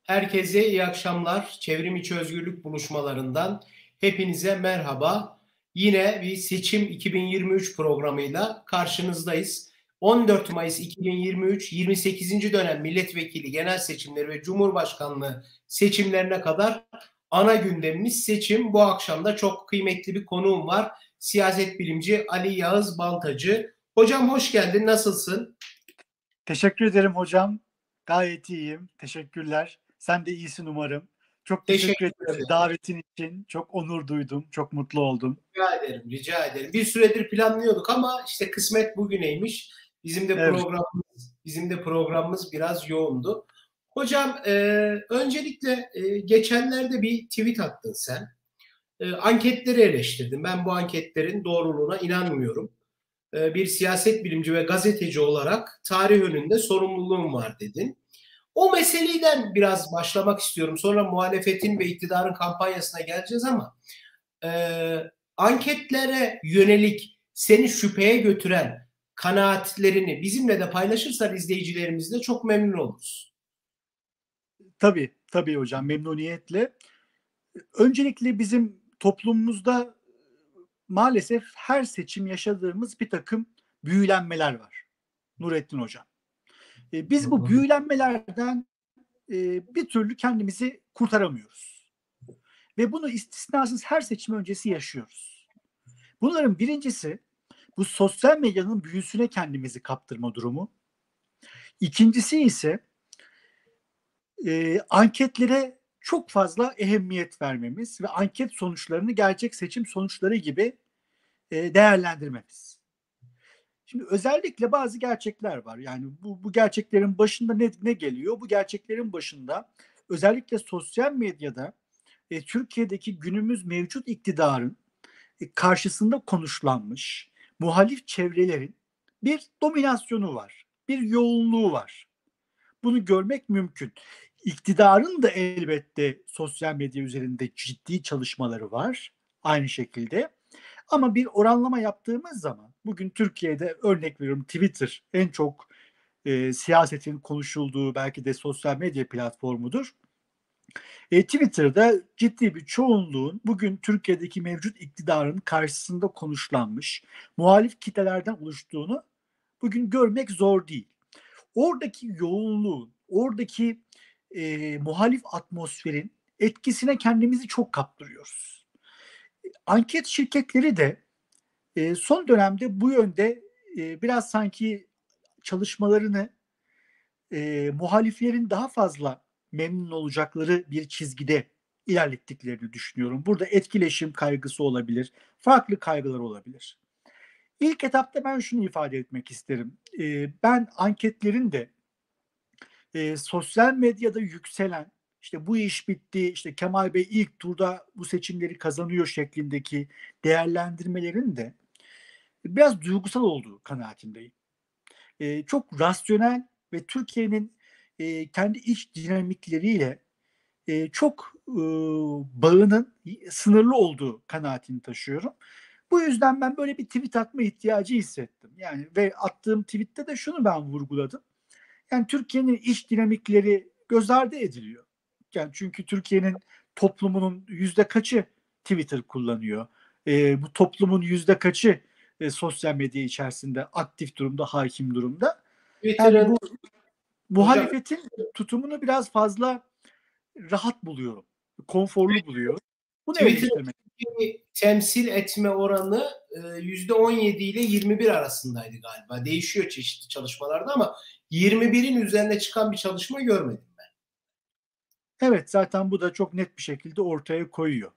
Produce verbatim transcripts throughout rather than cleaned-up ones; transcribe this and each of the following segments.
Herkese iyi akşamlar. Çevrim içi özgürlük buluşmalarından hepinize merhaba. Yine bir seçim iki bin yirmi üç programıyla karşınızdayız. on dört Mayıs iki bin yirmi üç yirmi sekizinci dönem milletvekili genel seçimleri ve cumhurbaşkanlığı seçimlerine kadar ana gündemimiz seçim. Bu akşam da çok kıymetli bir konuğum var. Siyaset bilimci Ali Yağız Baltacı. Hocam hoş geldin. Nasılsın? Teşekkür ederim hocam. Gayet iyiyim. Teşekkürler. Sen de iyisin umarım. Çok teşekkür, Teşekkür ederim ederim. davetin için. Çok onur duydum. Çok mutlu oldum. Rica ederim, rica ederim. Bir süredir planlıyorduk ama işte kısmet bugüneymiş. Bizim de Evet. programımız, bizim de programımız biraz yoğundu. Hocam, e, öncelikle e, geçenlerde bir tweet attın sen. E, anketleri eleştirdin. Ben bu anketlerin doğruluğuna inanmıyorum. E, bir siyaset bilimci ve gazeteci olarak tarih önünde sorumluluğum var dedin. O meseleden biraz başlamak istiyorum. Sonra muhalefetin ve iktidarın kampanyasına geleceğiz ama e, anketlere yönelik seni şüpheye götüren kanaatlerini bizimle de paylaşırsan izleyicilerimizle çok memnun oluruz. Tabii, tabii hocam, memnuniyetle. Öncelikle bizim toplumumuzda maalesef her seçim yaşadığımız bir takım büyülenmeler var. Nurettin hocam. Biz bu büyülenmelerden bir türlü kendimizi kurtaramıyoruz. Ve bunu istisnasız her seçim öncesi yaşıyoruz. Bunların birincisi bu sosyal medyanın büyüsüne kendimizi kaptırma durumu. İkincisi ise e, anketlere çok fazla ehemmiyet vermemiz ve anket sonuçlarını gerçek seçim sonuçları gibi e, değerlendirmemiz. Şimdi özellikle bazı gerçekler var. Yani bu, bu gerçeklerin başında ne, ne geliyor? Bu gerçeklerin başında özellikle sosyal medyada e, Türkiye'deki günümüz mevcut iktidarın e, karşısında konuşlanmış muhalif çevrelerin bir dominasyonu var, bir yoğunluğu var. Bunu görmek mümkün. İktidarın da elbette sosyal medya üzerinde ciddi çalışmaları var aynı şekilde. Ama bir oranlama yaptığımız zaman bugün Türkiye'de örnek veriyorum Twitter en çok e, siyasetin konuşulduğu belki de sosyal medya platformudur. E, Twitter'da ciddi bir çoğunluğun bugün Türkiye'deki mevcut iktidarın karşısında konuşlanmış muhalif kitlelerden oluştuğunu bugün görmek zor değil. Oradaki yoğunluğun, oradaki e, muhalif atmosferin etkisine kendimizi çok kaptırıyoruz. Anket şirketleri de e, son dönemde bu yönde e, biraz sanki çalışmalarını e, muhaliflerin daha fazla memnun olacakları bir çizgide ilerlettiklerini düşünüyorum. Burada etkileşim kaygısı olabilir, farklı kaygılar olabilir. İlk etapta ben şunu ifade etmek isterim. E, ben anketlerin de e, sosyal medyada yükselen işte bu iş bitti, işte Kemal Bey ilk turda bu seçimleri kazanıyor şeklindeki değerlendirmelerin de biraz duygusal olduğu kanaatindeyim. E, çok rasyonel ve Türkiye'nin e, kendi iç dinamikleriyle e, çok e, bağının sınırlı olduğu kanaatini taşıyorum. Bu yüzden ben böyle bir tweet atma ihtiyacı hissettim. Yani ve attığım tweette de şunu ben vurguladım. Yani Türkiye'nin iç dinamikleri göz ardı ediliyor. Yani çünkü Türkiye'nin toplumunun yüzde kaçı Twitter kullanıyor? E, bu toplumun yüzde kaçı e, sosyal medya içerisinde aktif durumda, hakim durumda? Yani Twitter'ın bu hocam muhalefetin tutumunu biraz fazla rahat buluyorum, konforlu buluyorum. Bunu Twitter'ın eleştirmek. temsil etme oranı yüzde on yedi ile yirmi bir arasındaydı galiba. Değişiyor çeşitli çalışmalarda ama yirmi birin üzerine çıkan bir çalışma görmedim ben. Evet, zaten bu da çok net bir şekilde ortaya koyuyor.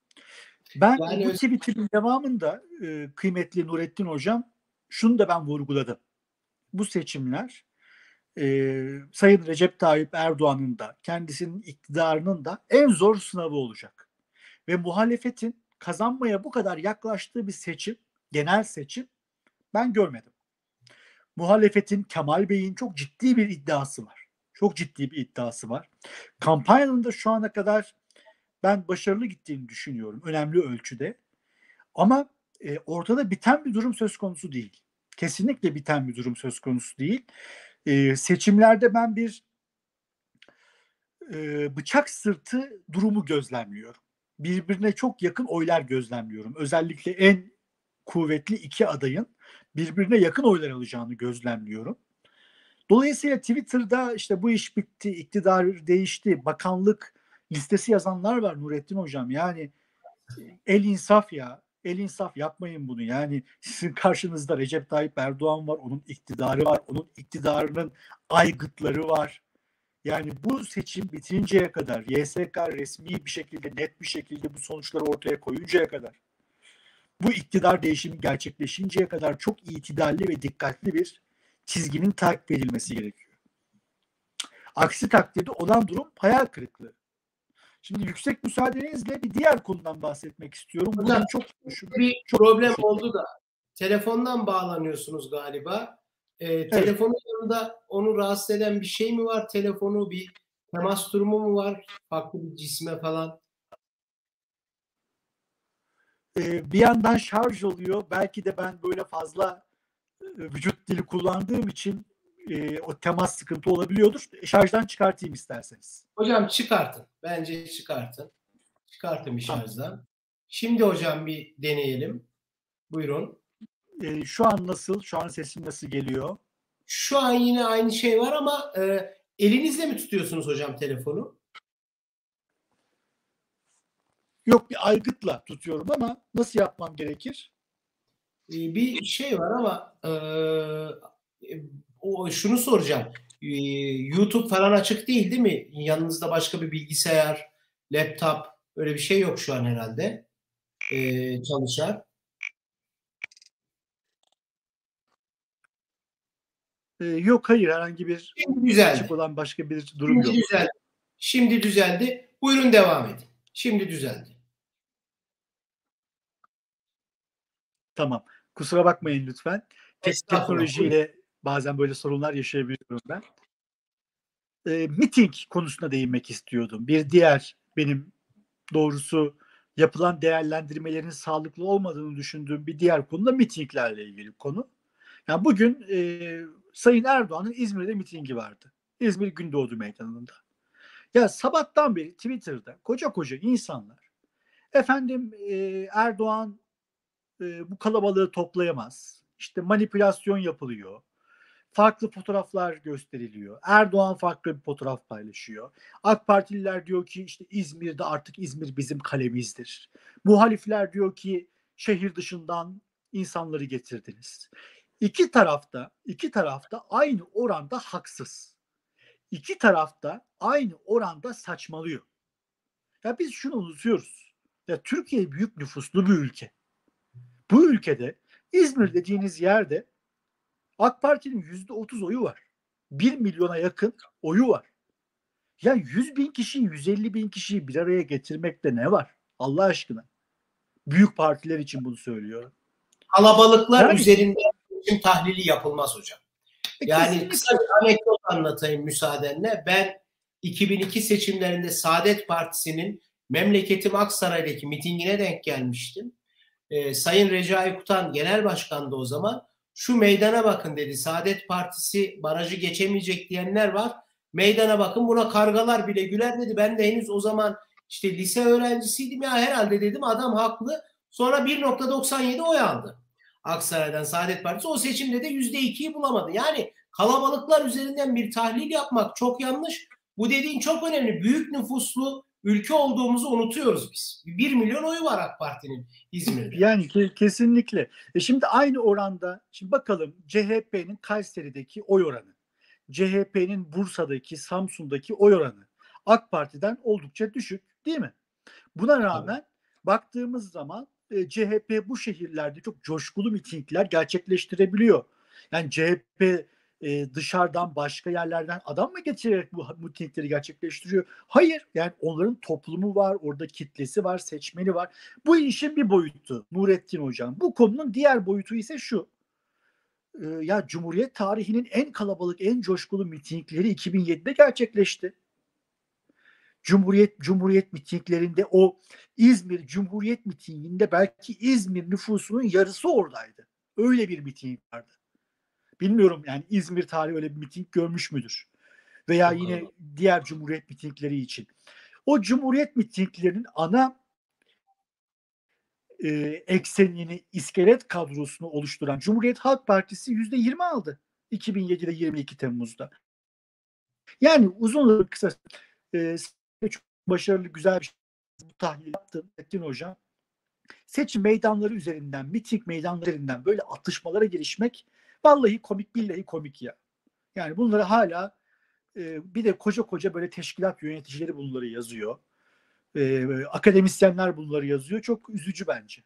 Ben Yani bu tweetimin devamında e, kıymetli Nurettin Hocam şunu da ben vurguladım. Bu seçimler e, Sayın Recep Tayyip Erdoğan'ın da kendisinin iktidarının da en zor sınavı olacak. Ve muhalefetin kazanmaya bu kadar yaklaştığı bir seçim, genel seçim ben görmedim. Muhalefetin Kemal Bey'in çok ciddi bir iddiası var. Çok ciddi bir iddiası var. Kampanyanın da şu ana kadar ben başarılı gittiğini düşünüyorum önemli ölçüde. Ama e, ortada biten bir durum söz konusu değil. Kesinlikle biten bir durum söz konusu değil. E, seçimlerde ben bir e, bıçak sırtı durumu gözlemliyorum. Birbirine çok yakın oylar gözlemliyorum. Özellikle en kuvvetli iki adayın birbirine yakın oylar alacağını gözlemliyorum. Dolayısıyla Twitter'da işte bu iş bitti, iktidar değişti, bakanlık listesi yazanlar var Nurettin Hocam. Yani el insaf ya. El insaf, yapmayın bunu. Yani sizin karşınızda Recep Tayyip Erdoğan var. Onun iktidarı var. Onun iktidarının aygıtları var. Yani bu seçim bitinceye kadar, Y S K resmi bir şekilde, net bir şekilde bu sonuçları ortaya koyuncaya kadar, bu iktidar değişimi gerçekleşinceye kadar çok itidalli ve dikkatli bir çizginin takip edilmesi gerekiyor. Aksi takdirde olan durum hayal kırıklığı. Şimdi yüksek müsaadenizle bir diğer konudan bahsetmek istiyorum. Hocam, Bugün çok bir çok problem oldu da telefondan bağlanıyorsunuz galiba. Ee, evet. Telefonun yanında onu rahatsız eden bir şey mi var? Telefonu bir temas durumu mu var? Farklı bir cisme falan. Ee, bir yandan şarj oluyor. Belki de ben böyle fazla e, vücut dili kullandığım için e, o temas sıkıntı olabiliyordur. Şarjdan çıkartayım isterseniz. Hocam çıkartın. Bence çıkartın. Çıkartın bir şarjdan. Şimdi hocam bir deneyelim. Buyurun. E, şu an nasıl? Şu an sesim nasıl geliyor? Şu an yine aynı şey var ama e, elinizle mi tutuyorsunuz hocam telefonu? Yok, bir aygıtla tutuyorum ama nasıl yapmam gerekir? E, bir şey var ama e, o şunu soracağım. E, YouTube falan açık değil değil mi? Yanınızda başka bir bilgisayar, laptop öyle bir şey yok şu an herhalde. E, çalışan. Ee, yok, hayır, herhangi bir Şimdi düzeldi. açık olan başka bir durum Şimdi yok. düzeldi. Şimdi düzeldi. Buyurun devam edin. Şimdi düzeldi. Tamam. Kusura bakmayın lütfen. Tek Estağfurullah. teknolojiyle bazen böyle sorunlar yaşayabiliyorum ben. E, miting konusuna değinmek istiyordum. Bir diğer benim doğrusu yapılan değerlendirmelerin sağlıklı olmadığını düşündüğüm bir diğer konu da mitinglerle ilgili konu. Yani bugün e, Sayın Erdoğan'ın İzmir'de mitingi vardı. İzmir Gündoğdu Meydanı'nda. Ya sabahtan beri Twitter'da koca koca insanlar efendim e, Erdoğan e, bu kalabalığı toplayamaz. İşte manipülasyon yapılıyor. Farklı fotoğraflar gösteriliyor. Erdoğan farklı bir fotoğraf paylaşıyor. AK Partililer diyor ki işte İzmir'de artık İzmir bizim kalemizdir. Muhalifler diyor ki şehir dışından insanları getirdiniz. İki tarafta, iki tarafta aynı oranda haksız. İki tarafta aynı oranda saçmalıyor. Ya biz şunu unutuyoruz. Ya Türkiye büyük nüfuslu bir ülke. Bu ülkede İzmir dediğiniz yerde AK Parti'nin yüzde otuz oyu var. Bir milyona yakın oyu var. Ya yüz bin kişiyi, yüz elli bin kişiyi bir araya getirmekte ne var? Allah aşkına. Büyük partiler için bunu söylüyorum. Kalabalıklar Yani, üzerinden seçim tahlili yapılmaz hocam. e, Yani kesinlikle. kısa bir anekdot anlatayım müsaadenle. Ben iki bin iki seçimlerinde Saadet Partisi'nin memleketim Aksaray'daki mitingine denk gelmiştim. Ee, Sayın Recai Kutan genel başkandı o zaman. Şu meydana bakın dedi. Saadet Partisi barajı geçemeyecek diyenler var. Meydana bakın, buna kargalar bile güler dedi. Ben de henüz o zaman işte lise öğrencisiydim ya, herhalde dedim adam haklı. Sonra bir nokta doksan yedi oy aldı. Aksaray'dan Saadet Partisi o seçimde de yüzde ikiyi bulamadı. Yani kalabalıklar üzerinden bir tahlil yapmak çok yanlış. Bu dediğin çok önemli. Büyük nüfuslu ülke olduğumuzu unutuyoruz biz. Bir milyon oyu var AK Parti'nin İzmir'de. Yani ke- kesinlikle. E şimdi aynı oranda, şimdi bakalım C H P'nin Kayseri'deki oy oranı, C H P'nin Bursa'daki, Samsun'daki oy oranı AK Parti'den oldukça düşük, değil mi? Buna rağmen evet, baktığımız zaman e, C H P bu şehirlerde çok coşkulu mitingler gerçekleştirebiliyor. Yani C H P e, dışarıdan başka yerlerden adam mı getirerek bu mitingleri gerçekleştiriyor? Hayır. Yani onların toplumu var, orada kitlesi var, seçmeni var. Bu işin bir boyutu Nurettin Hocam. Bu konunun diğer boyutu ise şu. E, ya Cumhuriyet tarihinin en kalabalık, en coşkulu mitingleri iki bin yedide gerçekleşti. Cumhuriyet Cumhuriyet mitinglerinde, o İzmir Cumhuriyet mitinginde belki İzmir nüfusunun yarısı oradaydı. Öyle bir miting vardı. Bilmiyorum yani İzmir tarihi öyle bir miting görmüş müdür? veya yine diğer Cumhuriyet mitingleri için. O Cumhuriyet mitinglerinin ana e, eksenini, iskelet kadrosunu oluşturan Cumhuriyet Halk Partisi yüzde yirmi aldı iki bin yedide yirmi iki Temmuz'da. Yani uzun kısa e, çok başarılı, güzel bir şey tahlil yaptım Ettin Hocam. Seçim meydanları üzerinden, miting meydanları üzerinden böyle atışmalara girişmek vallahi komik, billahi komik ya. Yani bunları hala e, bir de koca koca böyle teşkilat yöneticileri bunları yazıyor. E, akademisyenler bunları yazıyor. Çok üzücü bence.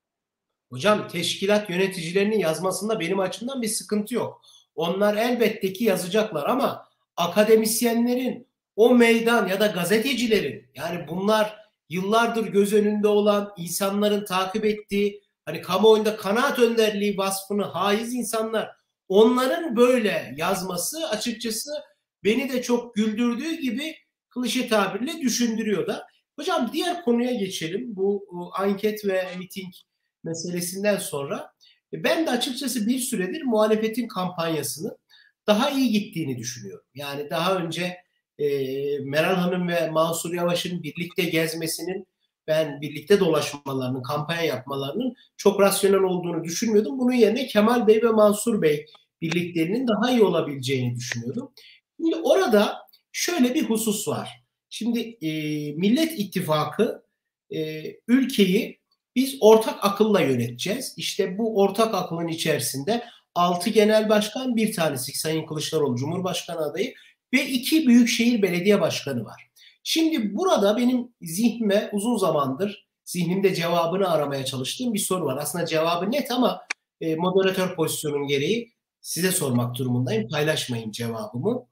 Hocam teşkilat yöneticilerinin yazmasında benim açımdan bir sıkıntı yok. Onlar elbette ki yazacaklar ama akademisyenlerin, o meydan ya da gazetecilerin, yani bunlar yıllardır göz önünde olan, insanların takip ettiği, hani kamuoyunda kanaat önderliği vasfını haiz insanlar, onların böyle yazması açıkçası beni de çok güldürdüğü gibi klişe tabirle düşündürüyor da. Hocam diğer konuya geçelim. Bu, bu anket ve miting meselesinden sonra ben de açıkçası bir süredir muhalefetin kampanyasının daha iyi gittiğini düşünüyorum. Yani daha önce e, Meral Hanım ve Mansur Yavaş'ın birlikte gezmesinin, ben birlikte dolaşmalarının, kampanya yapmalarının çok rasyonel olduğunu düşünmüyordum. Bunun yerine Kemal Bey ve Mansur Bey birliklerinin daha iyi olabileceğini düşünüyordum. Şimdi orada şöyle bir husus var. Şimdi e, Millet İttifakı e, ülkeyi biz ortak akılla yöneteceğiz. İşte bu ortak akılın içerisinde altı genel başkan, bir tanesi Sayın Kılıçdaroğlu Cumhurbaşkanı adayı ve iki büyükşehir belediye başkanı var. Şimdi burada benim zihnime uzun zamandır zihnimde cevabını aramaya çalıştığım bir soru var. Aslında cevabı net ama e, moderatör pozisyonum gereği size sormak durumundayım. Paylaşmayın cevabımı.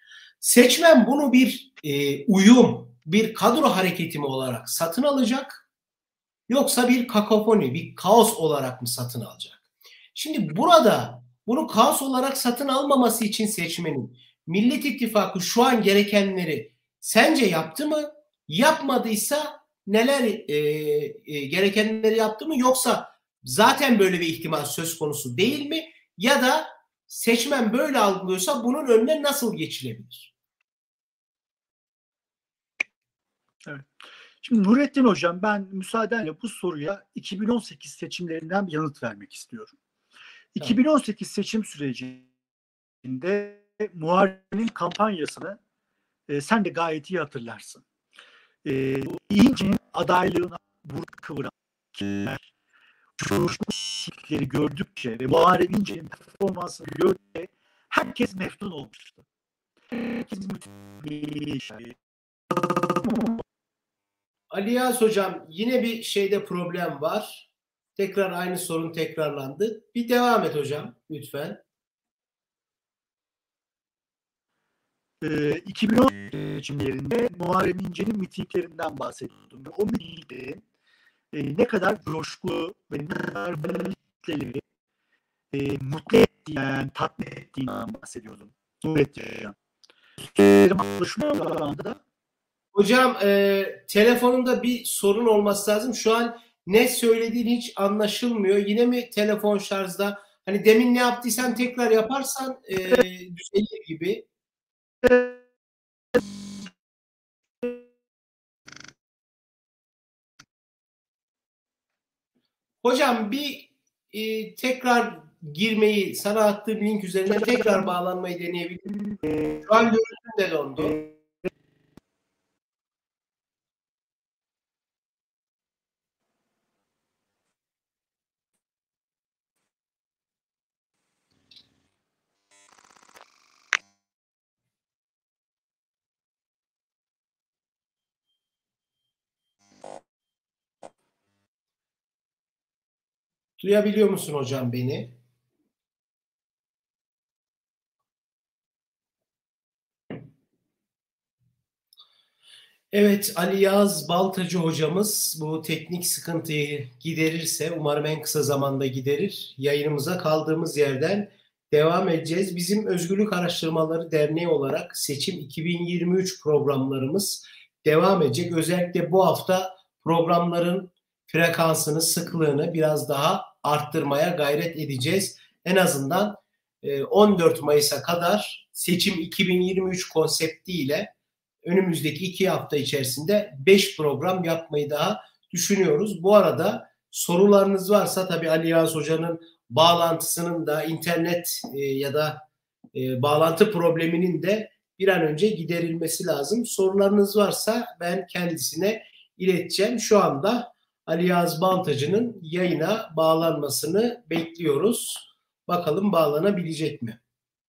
Seçmen bunu bir e, uyum, bir kadro hareketi mi olarak satın alacak? Yoksa bir kakofoni, bir kaos olarak mı satın alacak? Şimdi burada bunu kaos olarak satın almaması için seçmenin Millet İttifakı şu an gerekenleri sence yaptı mı? Yapmadıysa neler e, e, gerekenleri yaptı mı? Yoksa zaten böyle bir ihtimal söz konusu değil mi? Ya da seçmen böyle algılıyorsa bunun önüne nasıl geçilebilir? Evet. Şimdi Nurettin Hocam, ben müsaadenle bu soruya iki bin on sekiz seçimlerinden bir yanıt vermek istiyorum. Tamam. iki bin on sekiz seçim sürecinde Muharrem'in kampanyasını e, sen de gayet iyi hatırlarsın. E, İnce'nin adaylığına vur kıvıran kişiler, coşkuları gördükçe ve Muharrem İnce'nin performansını gördükçe herkes meftun olmuştu. Herkes müthiş. Ali Yağız Hocam, yine bir şeyde problem var. Tekrar aynı sorun tekrarlandı. Bir devam et hocam lütfen. Ee, iki bin on seçimlerinde Muharrem İnce'nin mitinglerinden bahsediyordum. O mitinglerin e, ne kadar coşkulu ve ne kadar kitleleri e, mutlu ettiğini, yani tatmin ettiğinden bahsediyordum. Nurettin Hocam. Şu anda Hocam e, telefonunda bir sorun olması lazım. Şu an ne söylediğin hiç anlaşılmıyor. Yine mi telefon şarjda? Hani demin ne yaptıysan tekrar yaparsan e, düzelir gibi. Hocam bir e, tekrar girmeyi, sana attığım link üzerinden tekrar bağlanmayı deneyebilirim. Şu an görüntüm de dondu. Duyabiliyor musun hocam beni? Evet, Ali Yağız Baltacı hocamız bu teknik sıkıntıyı giderirse, umarım en kısa zamanda giderir, yayınımıza kaldığımız yerden devam edeceğiz. Bizim Özgürlük Araştırmaları Derneği olarak Seçim iki bin yirmi üç programlarımız devam edecek. Özellikle bu hafta programların frekansını, sıklığını biraz daha arttırmaya gayret edeceğiz. En azından on dört Mayıs'a kadar Seçim iki bin yirmi üç konseptiyle önümüzdeki iki hafta içerisinde beş program yapmayı daha düşünüyoruz. Bu arada sorularınız varsa tabii Ali Yağız Hoca'nın bağlantısının da internet e, ya da e, bağlantı probleminin de bir an önce giderilmesi lazım. Sorularınız varsa ben kendisine ileteceğim. Şu anda Ali Yağız Baltacı'nın yayına bağlanmasını bekliyoruz. Bakalım bağlanabilecek mi?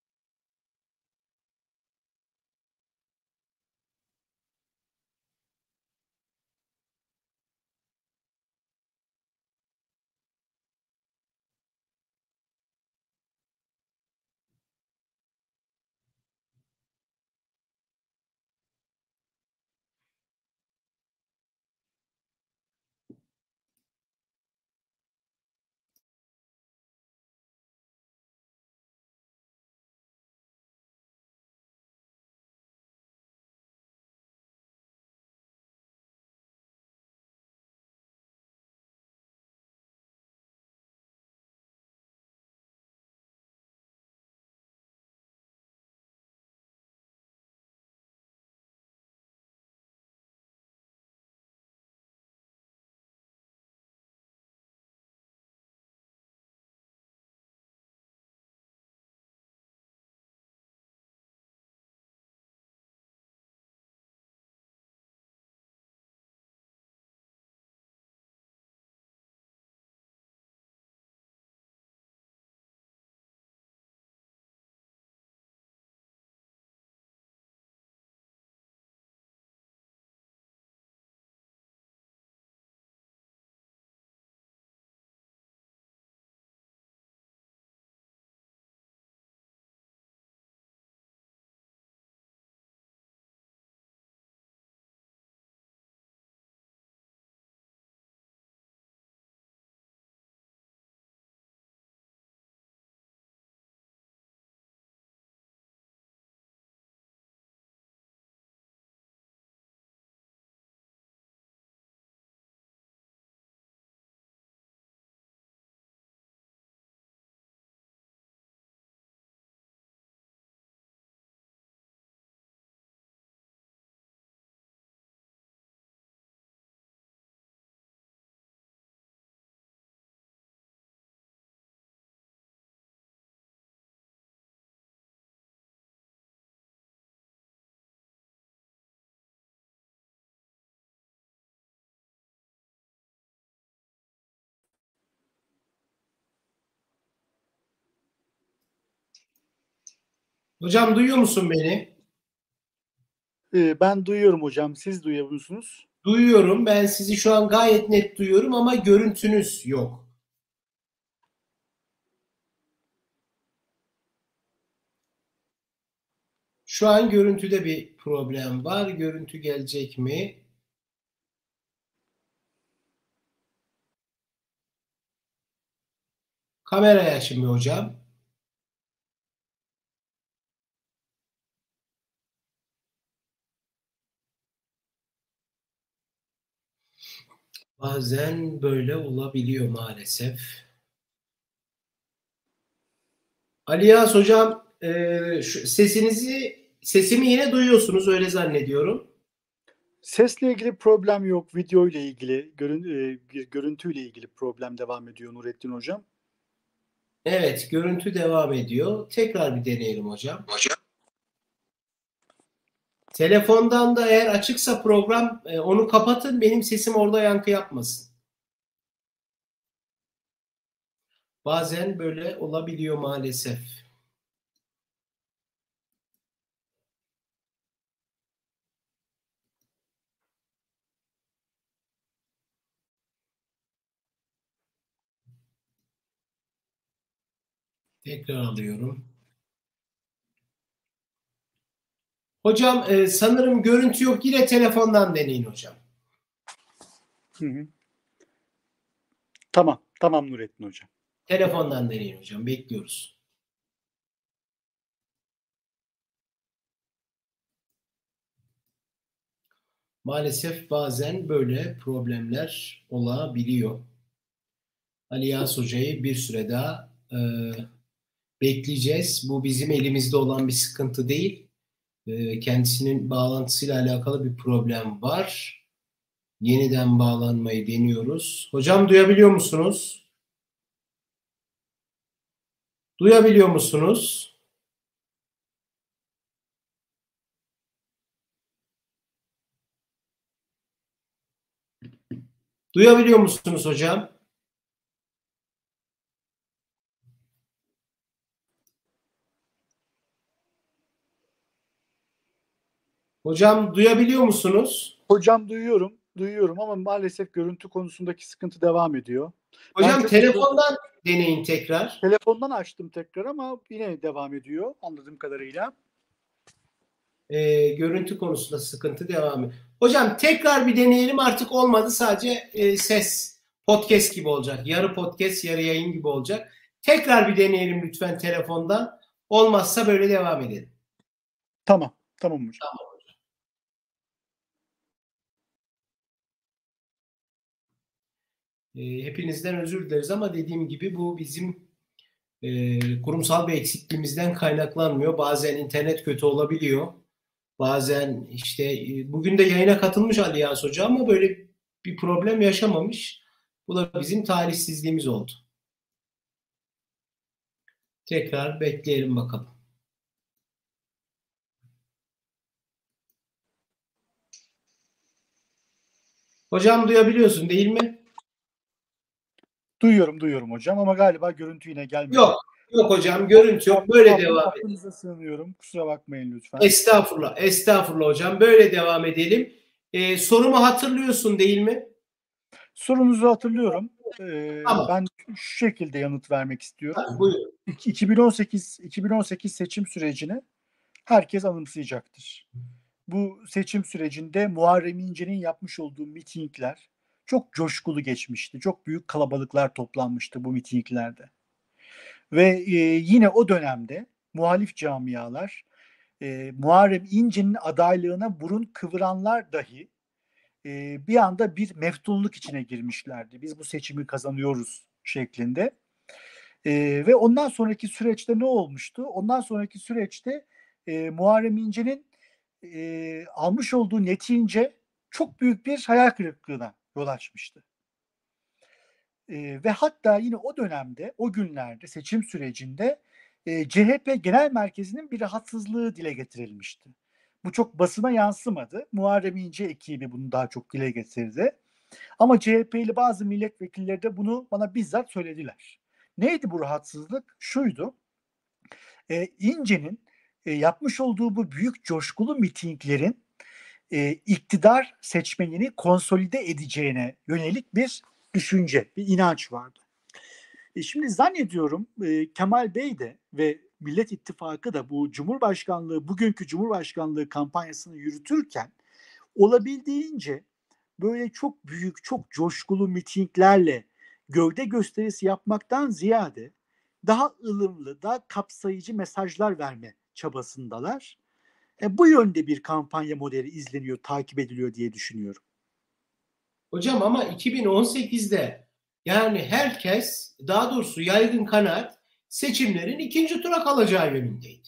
Hocam duyuyor musun beni? Ee, ben duyuyorum hocam. Siz duyuyor musunuz? Duyuyorum. Ben sizi şu an gayet net duyuyorum ama görüntünüz yok. Şu an görüntüde bir problem var. Görüntü gelecek mi? Kamerayı açın bir hocam. Bazen böyle olabiliyor maalesef. Ali Yağız hocam e, şu sesinizi sesimi yine duyuyorsunuz öyle zannediyorum. Sesle ilgili problem yok. Video ile ilgili, görün, e, görüntüyle ilgili problem devam ediyor Nurettin hocam. Evet, görüntü devam ediyor. Tekrar bir deneyelim hocam. Hocam. Telefondan da eğer açıksa program e, onu kapatın. Benim sesim orada yankı yapmasın. Bazen böyle olabiliyor maalesef. Tekrar alıyorum. Hocam e, sanırım görüntü yok. Yine telefondan deneyin hocam. Hı hı. Tamam, tamam Nurettin hocam. Telefondan deneyin hocam. Bekliyoruz. Maalesef bazen böyle problemler olabiliyor. Ali Yağız Hoca'yı bir süre daha e, bekleyeceğiz. Bu bizim elimizde olan bir sıkıntı değil. E, kendisinin bağlantısıyla alakalı bir problem var. Yeniden bağlanmayı deniyoruz. Hocam duyabiliyor musunuz? Duyabiliyor musunuz? Duyabiliyor musunuz hocam? Hocam duyabiliyor musunuz? Hocam duyuyorum, duyuyorum ama maalesef görüntü konusundaki sıkıntı devam ediyor. Hocam Ben telefondan deneyin tekrar. Telefondan açtım tekrar ama yine devam ediyor anladığım kadarıyla. E, görüntü konusunda sıkıntı devam ediyor. Hocam tekrar bir deneyelim, artık olmadı, sadece e, ses podcast gibi olacak. Yarı podcast yarı yayın gibi olacak. Tekrar bir deneyelim lütfen telefondan. Olmazsa böyle devam edelim. Tamam. Tamam hocam. Tamam. E, hepinizden özür dileriz ama dediğim gibi bu bizim e, kurumsal bir eksikliğimizden kaynaklanmıyor. Bazen internet kötü olabiliyor. Bazen işte e, bugün de yayına katılmış Ali Yağız Hoca ama böyle bir problem yaşamamış. Bu da bizim talihsizliğimiz oldu. Tekrar bekleyelim bakalım. Hocam duyabiliyorsun değil mi? Duyuyorum duyuyorum hocam ama galiba görüntü yine gelmedi. Yok. Yok hocam, görüntü yok. Böyle Tamam, devam edelim. Aklınıza sığınıyorum. Kusura bakmayın lütfen. Estağfurullah. Estağfurullah hocam. Böyle devam edelim. Ee, sorumu hatırlıyorsun değil mi? Sorunuzu hatırlıyorum. Ee, Tamam. Ben şu şekilde yanıt vermek istiyorum. Tabii, buyurun. iki bin on sekiz iki bin on sekiz seçim sürecini herkes anımsayacaktır. Bu seçim sürecinde Muharrem İnce'nin yapmış olduğu mitingler çok coşkulu geçmişti. Çok büyük kalabalıklar toplanmıştı bu mitinglerde. Ve e, yine o dönemde muhalif camialar e, Muharrem İnce'nin adaylığına burun kıvıranlar dahi e, bir anda bir meftunluk içine girmişlerdi. Biz bu seçimi kazanıyoruz şeklinde. E, ve ondan sonraki süreçte ne olmuştu? Ondan sonraki süreçte e, Muharrem İnce'nin e, almış olduğu netice çok büyük bir hayal kırıklığına yol açmıştı. E, ve hatta yine o dönemde, o günlerde, seçim sürecinde e, C H P Genel Merkezi'nin bir rahatsızlığı dile getirilmişti. Bu çok basına yansımadı. Muharrem İnce ekibi bunu daha çok dile getirdi. Ama C H P'li bazı milletvekilleri de bunu bana bizzat söylediler. Neydi bu rahatsızlık? Şuydu. E, İnce'nin e, yapmış olduğu bu büyük coşkulu mitinglerin e, iktidar seçmenini konsolide edeceğine yönelik bir düşünce, bir inanç vardı. E, şimdi zannediyorum e, Kemal Bey de ve Millet İttifakı da bu Cumhurbaşkanlığı, bugünkü Cumhurbaşkanlığı kampanyasını yürütürken olabildiğince böyle çok büyük, çok coşkulu mitinglerle gövde gösterisi yapmaktan ziyade daha ılımlı, daha kapsayıcı mesajlar verme çabasındalar. E, bu yönde bir kampanya modeli izleniyor, takip ediliyor diye düşünüyorum. Hocam ama iki bin on sekizde yani herkes, daha doğrusu yaygın kanaat, seçimlerin ikinci tura kalacağı yönündeydi.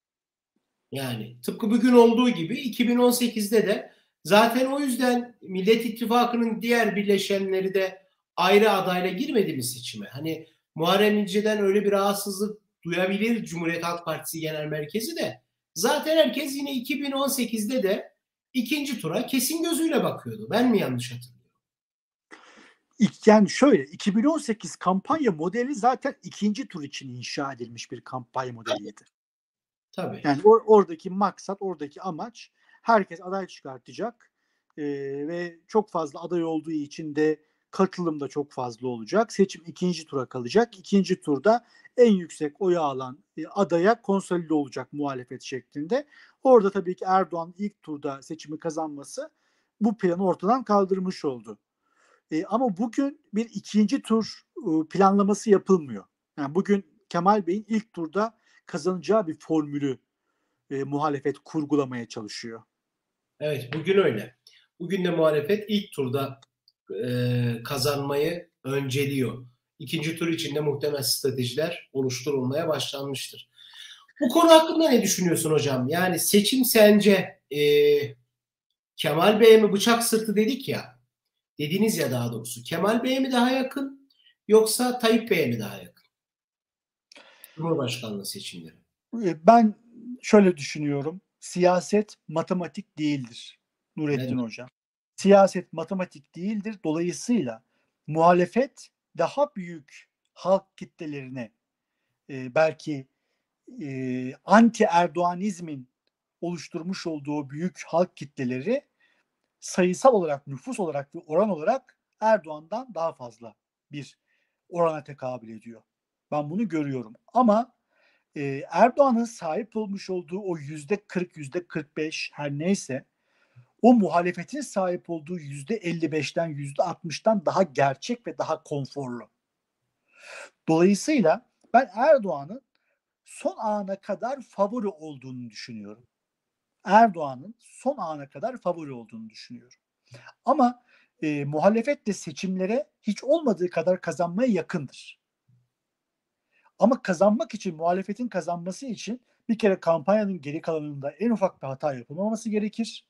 Yani tıpkı bugün olduğu gibi iki bin on sekizde de zaten o yüzden Millet İttifakı'nın diğer birleşenleri de ayrı adayla girmedi mi seçime? Hani Muharrem İnce'den öyle bir rahatsızlık duyabilir Cumhuriyet Halk Partisi Genel Merkezi de. Zaten herkes yine iki bin on sekizde de ikinci tura kesin gözüyle bakıyordu. Ben mi yanlış hatırlıyorum? Yani şöyle, iki bin on sekiz kampanya modeli zaten ikinci tur için inşa edilmiş bir kampanya modeliydi. Tabii. Yani or- oradaki maksat, oradaki amaç herkes aday çıkartacak ee, ve çok fazla aday olduğu için de katılım da çok fazla olacak. Seçim ikinci tura kalacak. İkinci turda en yüksek oyu alan e, adaya konsolide olacak muhalefet şeklinde. Orada tabii ki Erdoğan ilk turda seçimi kazanması bu planı ortadan kaldırmış oldu. E, ama bugün bir ikinci tur e, planlaması yapılmıyor. Yani bugün Kemal Bey'in ilk turda kazanacağı bir formülü e, muhalefet kurgulamaya çalışıyor. Evet, bugün öyle. Bugün de muhalefet ilk turda e, kazanmayı önceliyor. ikinci tur içinde muhtemel stratejiler oluşturulmaya başlanmıştır. Bu konu hakkında ne düşünüyorsun hocam? Yani seçim sence e, Kemal Bey'e mi bıçak sırtı dedik ya, dediniz ya daha doğrusu. Kemal Bey'e mi daha yakın yoksa Tayyip Bey'e mi daha yakın? Cumhurbaşkanlığı seçimleri. Ben şöyle düşünüyorum. Siyaset matematik değildir Nurettin Evet. Hocam. Siyaset matematik değildir. Dolayısıyla muhalefet daha büyük halk kitlelerine e, belki e, anti Erdoğanizmin oluşturmuş olduğu büyük halk kitleleri sayısal olarak, nüfus olarak ve oran olarak Erdoğan'dan daha fazla bir orana tekabül ediyor. Ben bunu görüyorum. Ama e, Erdoğan'ın sahip olmuş olduğu o yüzde kırk, yüzde kırk beş her neyse o muhalefetin sahip olduğu yüzde elli beşten, yüzde altmıştan daha gerçek ve daha konforlu. Dolayısıyla ben Erdoğan'ın son ana kadar favori olduğunu düşünüyorum. Erdoğan'ın son ana kadar favori olduğunu düşünüyorum. Ama e, muhalefet de seçimlere hiç olmadığı kadar kazanmaya yakındır. Ama kazanmak için, muhalefetin kazanması için bir kere kampanyanın geri kalanında en ufak bir hata yapılmaması gerekir.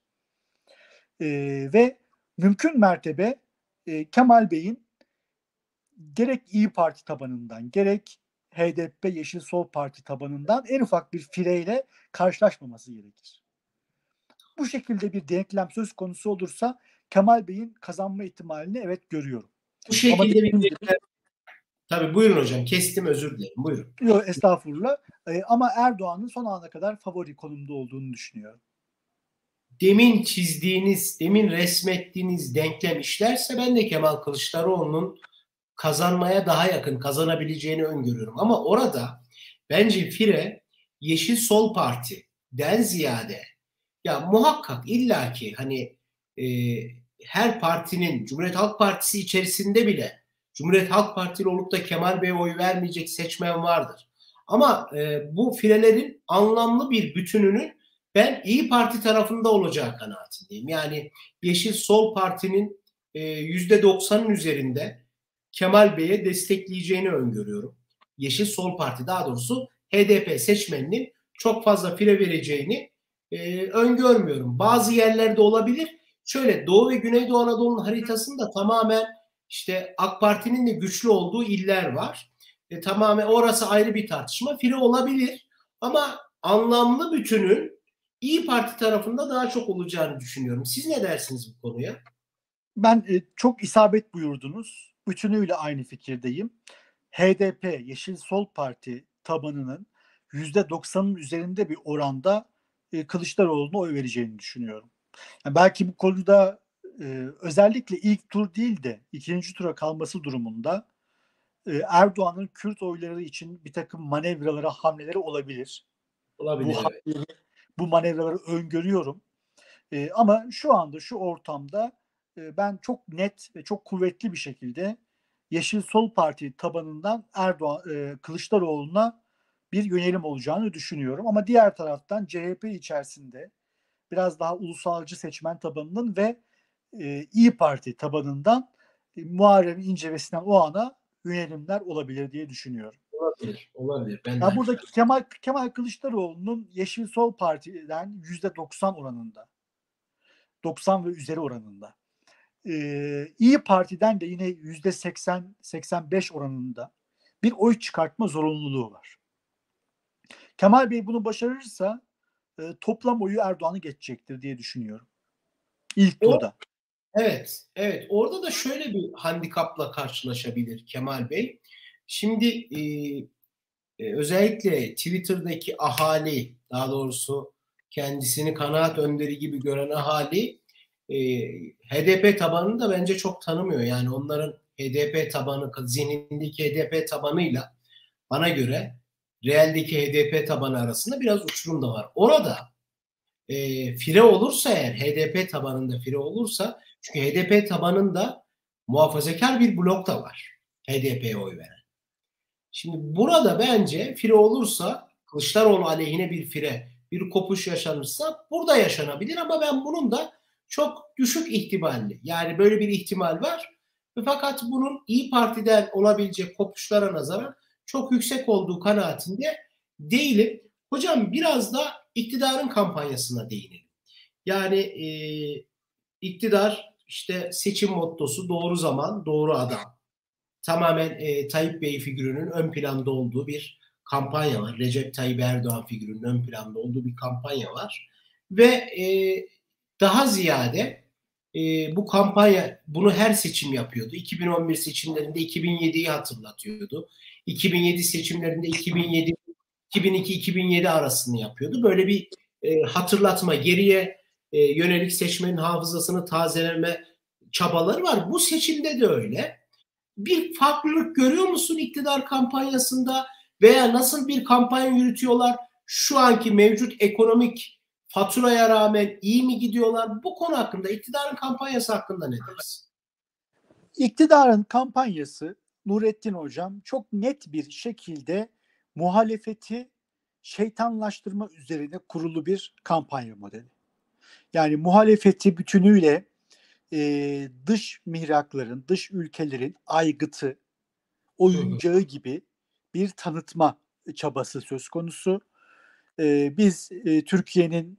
E, ve mümkün mertebe e, Kemal Bey'in gerek İyi Parti tabanından, gerek H D P Yeşil Sol Parti tabanından en ufak bir fireyle karşılaşmaması gerekir. Bu şekilde bir denklem söz konusu olursa Kemal Bey'in kazanma ihtimalini evet görüyorum. Bu şekilde Ama bir dediğim gibi, denklem. Tabii buyurun hocam. Kestim, özür dilerim. Buyurun. yok estağfurullah. Ee, ama Erdoğan'ın son ana kadar favori konumda olduğunu düşünüyorum. Demin çizdiğiniz, demin resmettiğiniz denklem işlerse ben de Kemal Kılıçdaroğlu'nun kazanmaya daha yakın, kazanabileceğini öngörüyorum. Ama orada bence fire Yeşil Sol Parti'den ziyade, ya muhakkak illaki hani e, her partinin, Cumhuriyet Halk Partisi içerisinde bile Cumhuriyet Halk Partili olup da Kemal Bey'e oy vermeyecek seçmen vardır. Ama e, bu firelerin anlamlı bir bütününün ben İyi Parti tarafında olacağı kanaatindeyim. Yani Yeşil Sol Parti'nin e, yüzde doksanın üzerinde Kemal Bey'e destekleyeceğini öngörüyorum. Yeşil Sol Parti, daha doğrusu H D P seçmeninin çok fazla fire vereceğini e, öngörmüyorum. Bazı yerlerde olabilir. Şöyle Doğu ve Güneydoğu Anadolu'nun haritasında tamamen işte AK Parti'nin de güçlü olduğu iller var. E, tamamen orası ayrı bir tartışma. Fire olabilir ama anlamlı bütünün İyi Parti tarafında daha çok olacağını düşünüyorum. Siz ne dersiniz bu konuya? Ben e, çok isabet buyurdunuz. Bütünüyle aynı fikirdeyim. H D P, Yeşil Sol Parti tabanının yüzde doksanın üzerinde bir oranda e, Kılıçdaroğlu'na oy vereceğini düşünüyorum. Yani belki bu konuda e, özellikle ilk tur değil de ikinci tura kalması durumunda e, Erdoğan'ın Kürt oyları için bir takım manevralara, hamleleri olabilir. Bu Olabilir, evet. hamleleri, bu manevraları öngörüyorum. E, ama şu anda şu ortamda e, ben çok net ve çok kuvvetli bir şekilde Yeşil Sol Parti tabanından Erdoğan e, Kılıçdaroğlu'na bir yönelim olacağını düşünüyorum. Ama diğer taraftan C H P içerisinde biraz daha ulusalcı seçmen tabanının ve e, İyi Parti tabanından e, Muharrem İnce ve Sinan Oğan'a yönelimler olabilir diye düşünüyorum. Olabilir, olabilir. Ben de Ya aynı burada fikir. Kemal Kemal Kılıçdaroğlu'nun Yeşil Sol Parti'den yüzde doksan oranında, doksan ve üzeri oranında. Ee, İyi Parti'den de yine yüzde seksen seksen beş oranında bir oy çıkartma zorunluluğu var. Kemal Bey bunu başarırsa e, toplam oyu Erdoğan'ı geçecektir diye düşünüyorum. İlk O, turda. evet, evet. Orada da şöyle bir handikapla karşılaşabilir Kemal Bey. Şimdi e, e, özellikle Twitter'daki ahali, daha doğrusu kendisini kanaat önderi gibi gören ahali e, H D P tabanını da bence çok tanımıyor. Yani onların H D P tabanı, zihnindeki H D P tabanıyla bana göre realdeki H D P tabanı arasında biraz uçurum da var. Orada e, fire olursa, eğer H D P tabanında fire olursa, çünkü H D P tabanında muhafazakar bir blok da var H D P'ye oy veren. Şimdi burada bence fire olursa, Kılıçdaroğlu aleyhine bir fire, bir kopuş yaşanırsa burada yaşanabilir ama ben bunun da çok düşük ihtimalli. Yani böyle bir ihtimal var. Fakat bunun İyi Parti'den olabilecek kopuşlara nazaran çok yüksek olduğu kanaatinde değilim. Hocam biraz da iktidarın kampanyasına değinelim. Yani e, iktidar işte seçim mottosu doğru zaman, doğru adam. Tamamen e, Tayyip Bey figürünün ön planda olduğu bir kampanya var. Recep Tayyip Erdoğan figürünün ön planda olduğu bir kampanya var. Ve e, daha ziyade e, bu kampanya bunu her seçim yapıyordu. iki bin on bir seçimlerinde iki bin yediyi hatırlatıyordu. iki bin yedi seçimlerinde iki bin yedi iki bin iki iki bin yedi arasını yapıyordu. Böyle bir e, hatırlatma, geriye e, yönelik seçmenin hafızasını tazeleme çabaları var. Bu seçimde de öyle. Bir farklılık görüyor musun iktidar kampanyasında veya nasıl bir kampanya yürütüyorlar? Şu anki mevcut ekonomik faturaya rağmen iyi mi gidiyorlar? Bu konu hakkında, iktidarın kampanyası hakkında ne dersin? İktidarın kampanyası, Nurettin Hocam, çok net bir şekilde muhalefeti şeytanlaştırma üzerine kurulu bir kampanya modeli. Yani muhalefeti bütünüyle e, dış mihrakların, dış ülkelerin aygıtı, oyuncağı gibi bir tanıtma çabası söz konusu. E, biz e, Türkiye'nin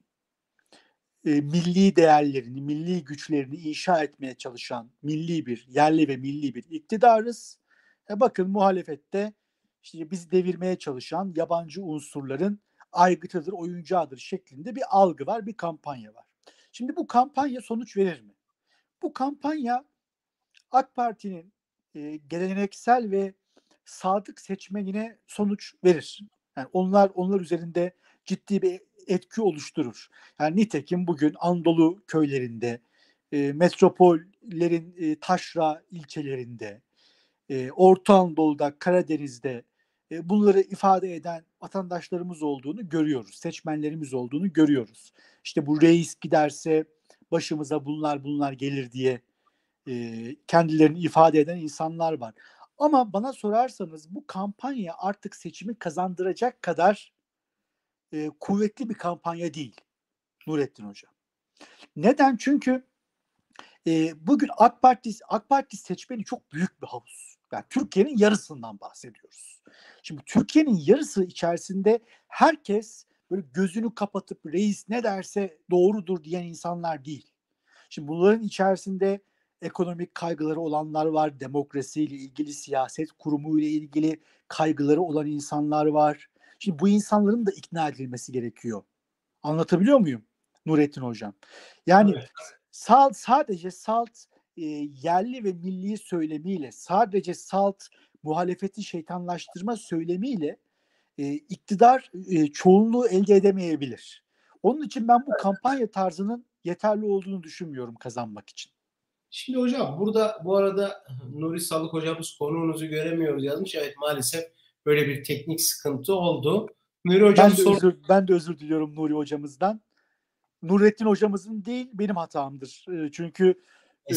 e, milli değerlerini, milli güçlerini inşa etmeye çalışan milli bir, yerli ve milli bir iktidarız. E, bakın muhalefette işte bizi devirmeye çalışan yabancı unsurların aygıtıdır, oyuncağıdır şeklinde bir algı var, bir kampanya var. Şimdi bu kampanya sonuç verir mi? Bu kampanya AK Parti'nin e, geleneksel ve sadık seçmenine sonuç verir. Yani onlar onlar üzerinde ciddi bir etki oluşturur. Yani nitekim bugün Anadolu köylerinde, e, metropollerin e, taşra ilçelerinde, e, Orta Anadolu'da, Karadeniz'de e, bunları ifade eden vatandaşlarımız olduğunu görüyoruz. Seçmenlerimiz olduğunu görüyoruz. İşte bu reis giderse başımıza bunlar bunlar gelir diye e, kendilerini ifade eden insanlar var. Ama bana sorarsanız bu kampanya artık seçimi kazandıracak kadar e, kuvvetli bir kampanya değil Nurettin Hocam. Neden? Çünkü e, bugün AK Parti AK Parti seçmeni çok büyük bir havuz. Yani Türkiye'nin yarısından bahsediyoruz. Şimdi Türkiye'nin yarısı içerisinde herkes böyle gözünü kapatıp reis ne derse doğrudur diyen insanlar değil. Şimdi bunların içerisinde ekonomik kaygıları olanlar var, demokrasiyle ilgili, siyaset kurumuyla ilgili kaygıları olan insanlar var. Şimdi bu insanların da ikna edilmesi gerekiyor. Anlatabiliyor muyum Nurettin Hocam? Yani Evet. salt, sadece salt e, yerli ve milli söylemiyle, sadece salt muhalefeti şeytanlaştırma söylemiyle e, iktidar e, çoğunluğu elde edemeyebilir. Onun için ben bu kampanya tarzının yeterli olduğunu düşünmüyorum kazanmak için. Şimdi hocam burada bu arada Nuri Salık hocamız konuğunuzu göremiyoruz yazmış. Evet maalesef böyle bir teknik sıkıntı oldu. Nuri hocam Ben de sor- özür ben de özür diliyorum Nuri hocamızdan. Nurettin hocamızın değil benim hatamdır. E, çünkü e,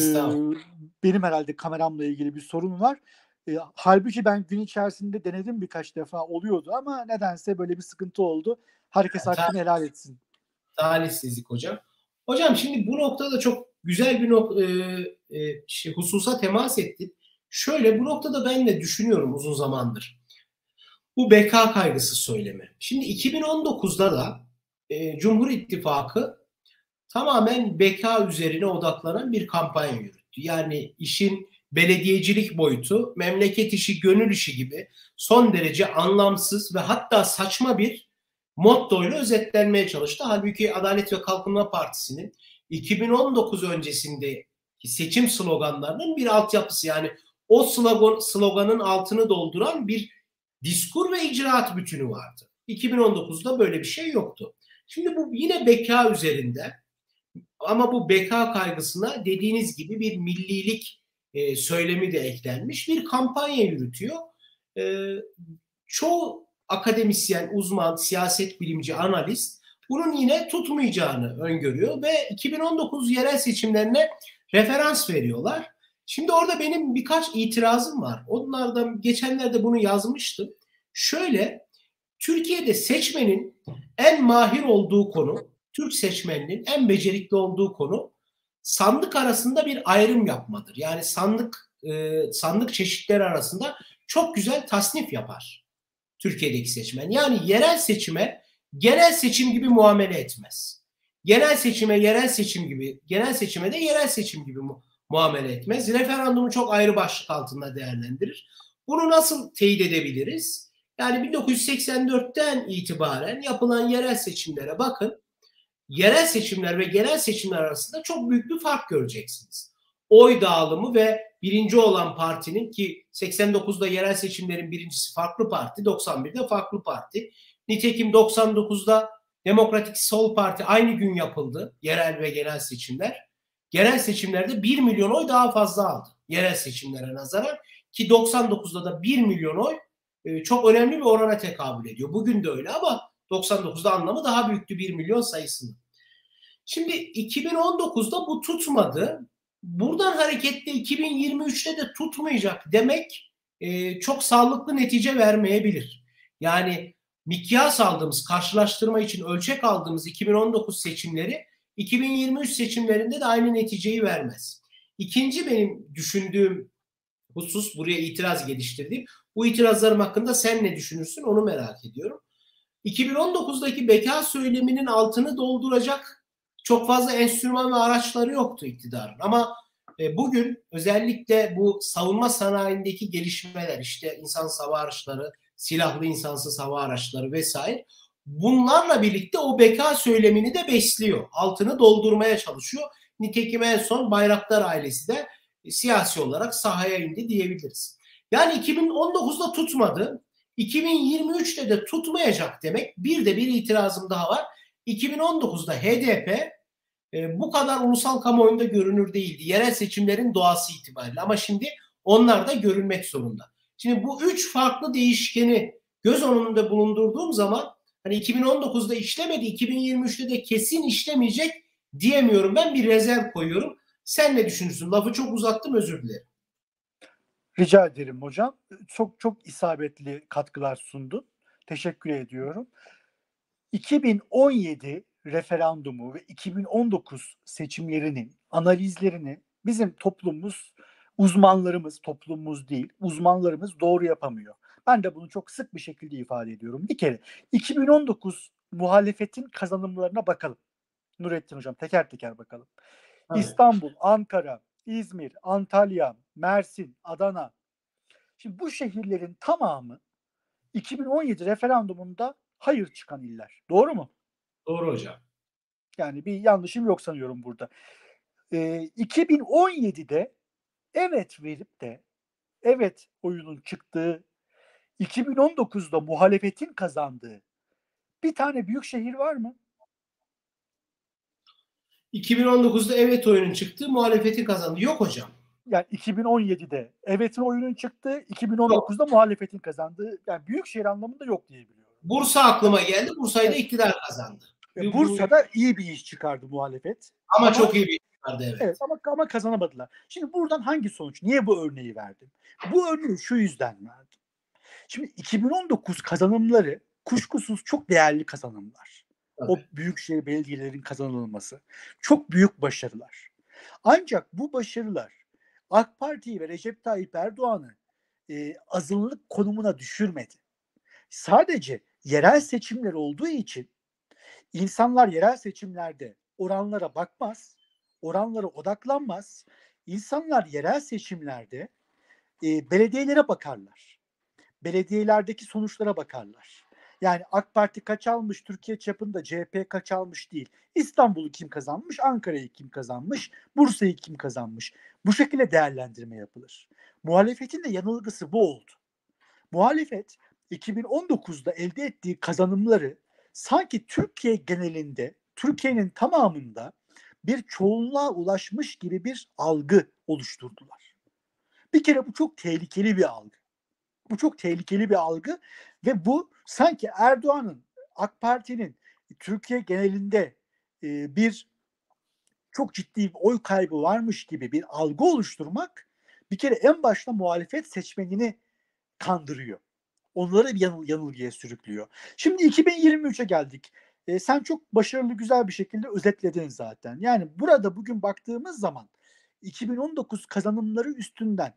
benim herhalde kameramla ilgili bir sorun var. E, halbuki ben gün içerisinde denedim birkaç defa oluyordu ama nedense böyle bir sıkıntı oldu. Herkes hakkını helal etsin. Talihsizlik hocam. Hocam şimdi bu noktada çok güzel bir nok- e, e, şey, hususa temas ettik. Şöyle bu noktada ben de düşünüyorum uzun zamandır. Bu beka kaygısı söylemi. Şimdi iki bin on dokuzda da e, Cumhur İttifakı tamamen beka üzerine odaklanan bir kampanya yürüttü. Yani işin belediyecilik boyutu, memleket işi, gönül işi gibi son derece anlamsız ve hatta saçma bir mottoyla özetlenmeye çalıştı. Halbuki Adalet ve Kalkınma Partisi'nin iki bin on dokuz öncesindeki seçim sloganlarının bir altyapısı, yani o slogan, sloganın altını dolduran bir diskur ve icraat bütünü vardı. iki bin on dokuzda böyle bir şey yoktu. Şimdi bu yine beka üzerinde, ama bu beka kaygısına dediğiniz gibi bir millilik e, söylemi de eklenmiş bir kampanya yürütüyor. E, çoğu akademisyen, uzman, siyaset bilimci, analist bunun yine tutmayacağını öngörüyor ve iki bin on dokuz yerel seçimlerine referans veriyorlar. Şimdi orada benim birkaç itirazım var. Onlardan geçenlerde bunu yazmıştım. Şöyle, Türkiye'de seçmenin en mahir olduğu konu, Türk seçmeninin en becerikli olduğu konu sandık arasında bir ayrım yapmadır. Yani sandık e, sandık çeşitleri arasında çok güzel tasnif yapar Türkiye'deki seçmen. Yani yerel seçime genel seçim gibi muamele etmez. Genel seçime yerel seçim gibi, genel seçime de yerel seçim gibi mu- muamele etmez. Referandumu çok ayrı başlık altında değerlendirir. Bunu nasıl teyit edebiliriz? Yani bin dokuz yüz seksen dörtten itibaren yapılan yerel seçimlere bakın. Yerel seçimler ve genel seçimler arasında çok büyük bir fark göreceksiniz. Oy dağılımı ve birinci olan partinin, ki seksen dokuzda yerel seçimlerin birincisi farklı parti, doksan birde farklı parti. Nitekim doksan dokuzda Demokratik Sol Parti aynı gün yapıldı, yerel ve genel seçimler. Genel seçimlerde bir milyon oy daha fazla aldı yerel seçimlere nazaran, ki doksan dokuzda da bir milyon oy e, çok önemli bir orana tekabül ediyor. Bugün de öyle ama doksan dokuzda anlamı daha büyüktü bir milyon sayısının. Şimdi iki bin on dokuzda bu tutmadı. Buradan hareketle iki bin yirmi üçte de tutmayacak demek e, çok sağlıklı netice vermeyebilir. Yani mikyas aldığımız, karşılaştırma için ölçek aldığımız iki bin on dokuz seçimleri iki bin yirmi üç seçimlerinde de aynı neticeyi vermez. İkinci benim düşündüğüm husus, buraya itiraz geliştirdiğim, bu itirazlarım hakkında sen ne düşünürsün onu merak ediyorum. iki bin on dokuzdaki beka söyleminin altını dolduracak çok fazla enstrüman ve araçları yoktu iktidarın. Ama e, bugün özellikle bu savunma sanayindeki gelişmeler, işte insan hava araçları, silahlı insansız hava araçları vesaire, bunlarla birlikte o beka söylemini de besliyor. Altını doldurmaya çalışıyor. Nitekim en son Bayraktar ailesi de e, siyasi olarak sahaya indi diyebiliriz. Yani iki bin on dokuzda tutmadı. iki bin yirmi üçte de tutmayacak demek. Bir de bir itirazım daha var. iki bin on dokuzda H D P e, bu kadar ulusal kamuoyunda görünür değildi. Yerel seçimlerin doğası itibariyle. Ama şimdi onlar da görünmek zorunda. Şimdi bu üç farklı değişkeni göz önünde bulundurduğum zaman hani iki bin on dokuzda işlemedi, iki bin yirmi üçte de kesin işlemeyecek diyemiyorum. Ben bir rezerv koyuyorum. Sen ne düşünürsün? Lafı çok uzattım, özür dilerim. Rica ederim hocam. Çok çok isabetli katkılar sundun. Teşekkür ediyorum. iki bin on yedi referandumu ve iki bin on dokuz seçimlerinin analizlerini bizim toplumumuz, uzmanlarımız, toplumumuz değil, uzmanlarımız doğru yapamıyor. Ben de bunu çok sık bir şekilde ifade ediyorum. Bir kere iki bin on dokuz muhalefetin kazanımlarına bakalım. Nurettin Hocam, teker teker bakalım. Evet. İstanbul, Ankara, İzmir, Antalya, Mersin, Adana. Şimdi bu şehirlerin tamamı iki bin on yedi referandumunda hayır çıkan iller. Doğru mu? Doğru hocam. Yani bir yanlışım yok sanıyorum burada. Ee, iki bin on yedide evet verip de evet oyunun çıktığı, iki bin on dokuzda muhalefetin kazandığı bir tane büyük şehir var mı? iki bin on dokuzda evet oyunun çıktığı, muhalefeti kazandı. Yok hocam. Yani iki bin on yedide evetin oyunun çıktığı, iki bin on dokuzda yok, muhalefetin kazandığı, yani büyük şehir anlamında yok diye biliyorum. Bursa aklıma geldi. Bursa'yı evet. da iktidar kazandı. Bu, Bursa'da iyi bir iş çıkardı muhalefet. Ama, ama çok iyi bir iş çıkardı, evet. Evet ama, ama kazanamadılar. Şimdi buradan hangi sonuç? Niye bu örneği verdim? Bu örneği şu yüzden verdim. Şimdi iki bin on dokuz kazanımları kuşkusuz çok değerli kazanımlar. Evet. O büyükşehir belediyelerin kazanılması. Çok büyük başarılar. Ancak bu başarılar AK Parti'yi ve Recep Tayyip Erdoğan'ı e, azınlık konumuna düşürmedi. Sadece yerel seçimler olduğu için insanlar yerel seçimlerde oranlara bakmaz, oranlara odaklanmaz. İnsanlar yerel seçimlerde e, belediyelere bakarlar. Belediyelerdeki sonuçlara bakarlar. Yani AK Parti kaç almış, Türkiye çapında C H P kaç almış değil. İstanbul'u kim kazanmış, Ankara'yı kim kazanmış, Bursa'yı kim kazanmış. Bu şekilde değerlendirme yapılır. Muhalefetin de yanılgısı bu oldu. Muhalefet iki bin on dokuzda elde ettiği kazanımları sanki Türkiye genelinde, Türkiye'nin tamamında bir çoğunluğa ulaşmış gibi bir algı oluşturdular. Bir kere bu çok tehlikeli bir algı. Bu çok tehlikeli bir algı ve bu sanki Erdoğan'ın, AK Parti'nin Türkiye genelinde e, bir çok ciddi bir oy kaybı varmış gibi bir algı oluşturmak bir kere en başta muhalefet seçmenini kandırıyor. Onları bir yanıl, yanılgıya sürüklüyor. Şimdi iki bin yirmi üçe geldik. E, sen çok başarılı, güzel bir şekilde özetledin zaten. Yani burada bugün baktığımız zaman iki bin on dokuz kazanımları üstünden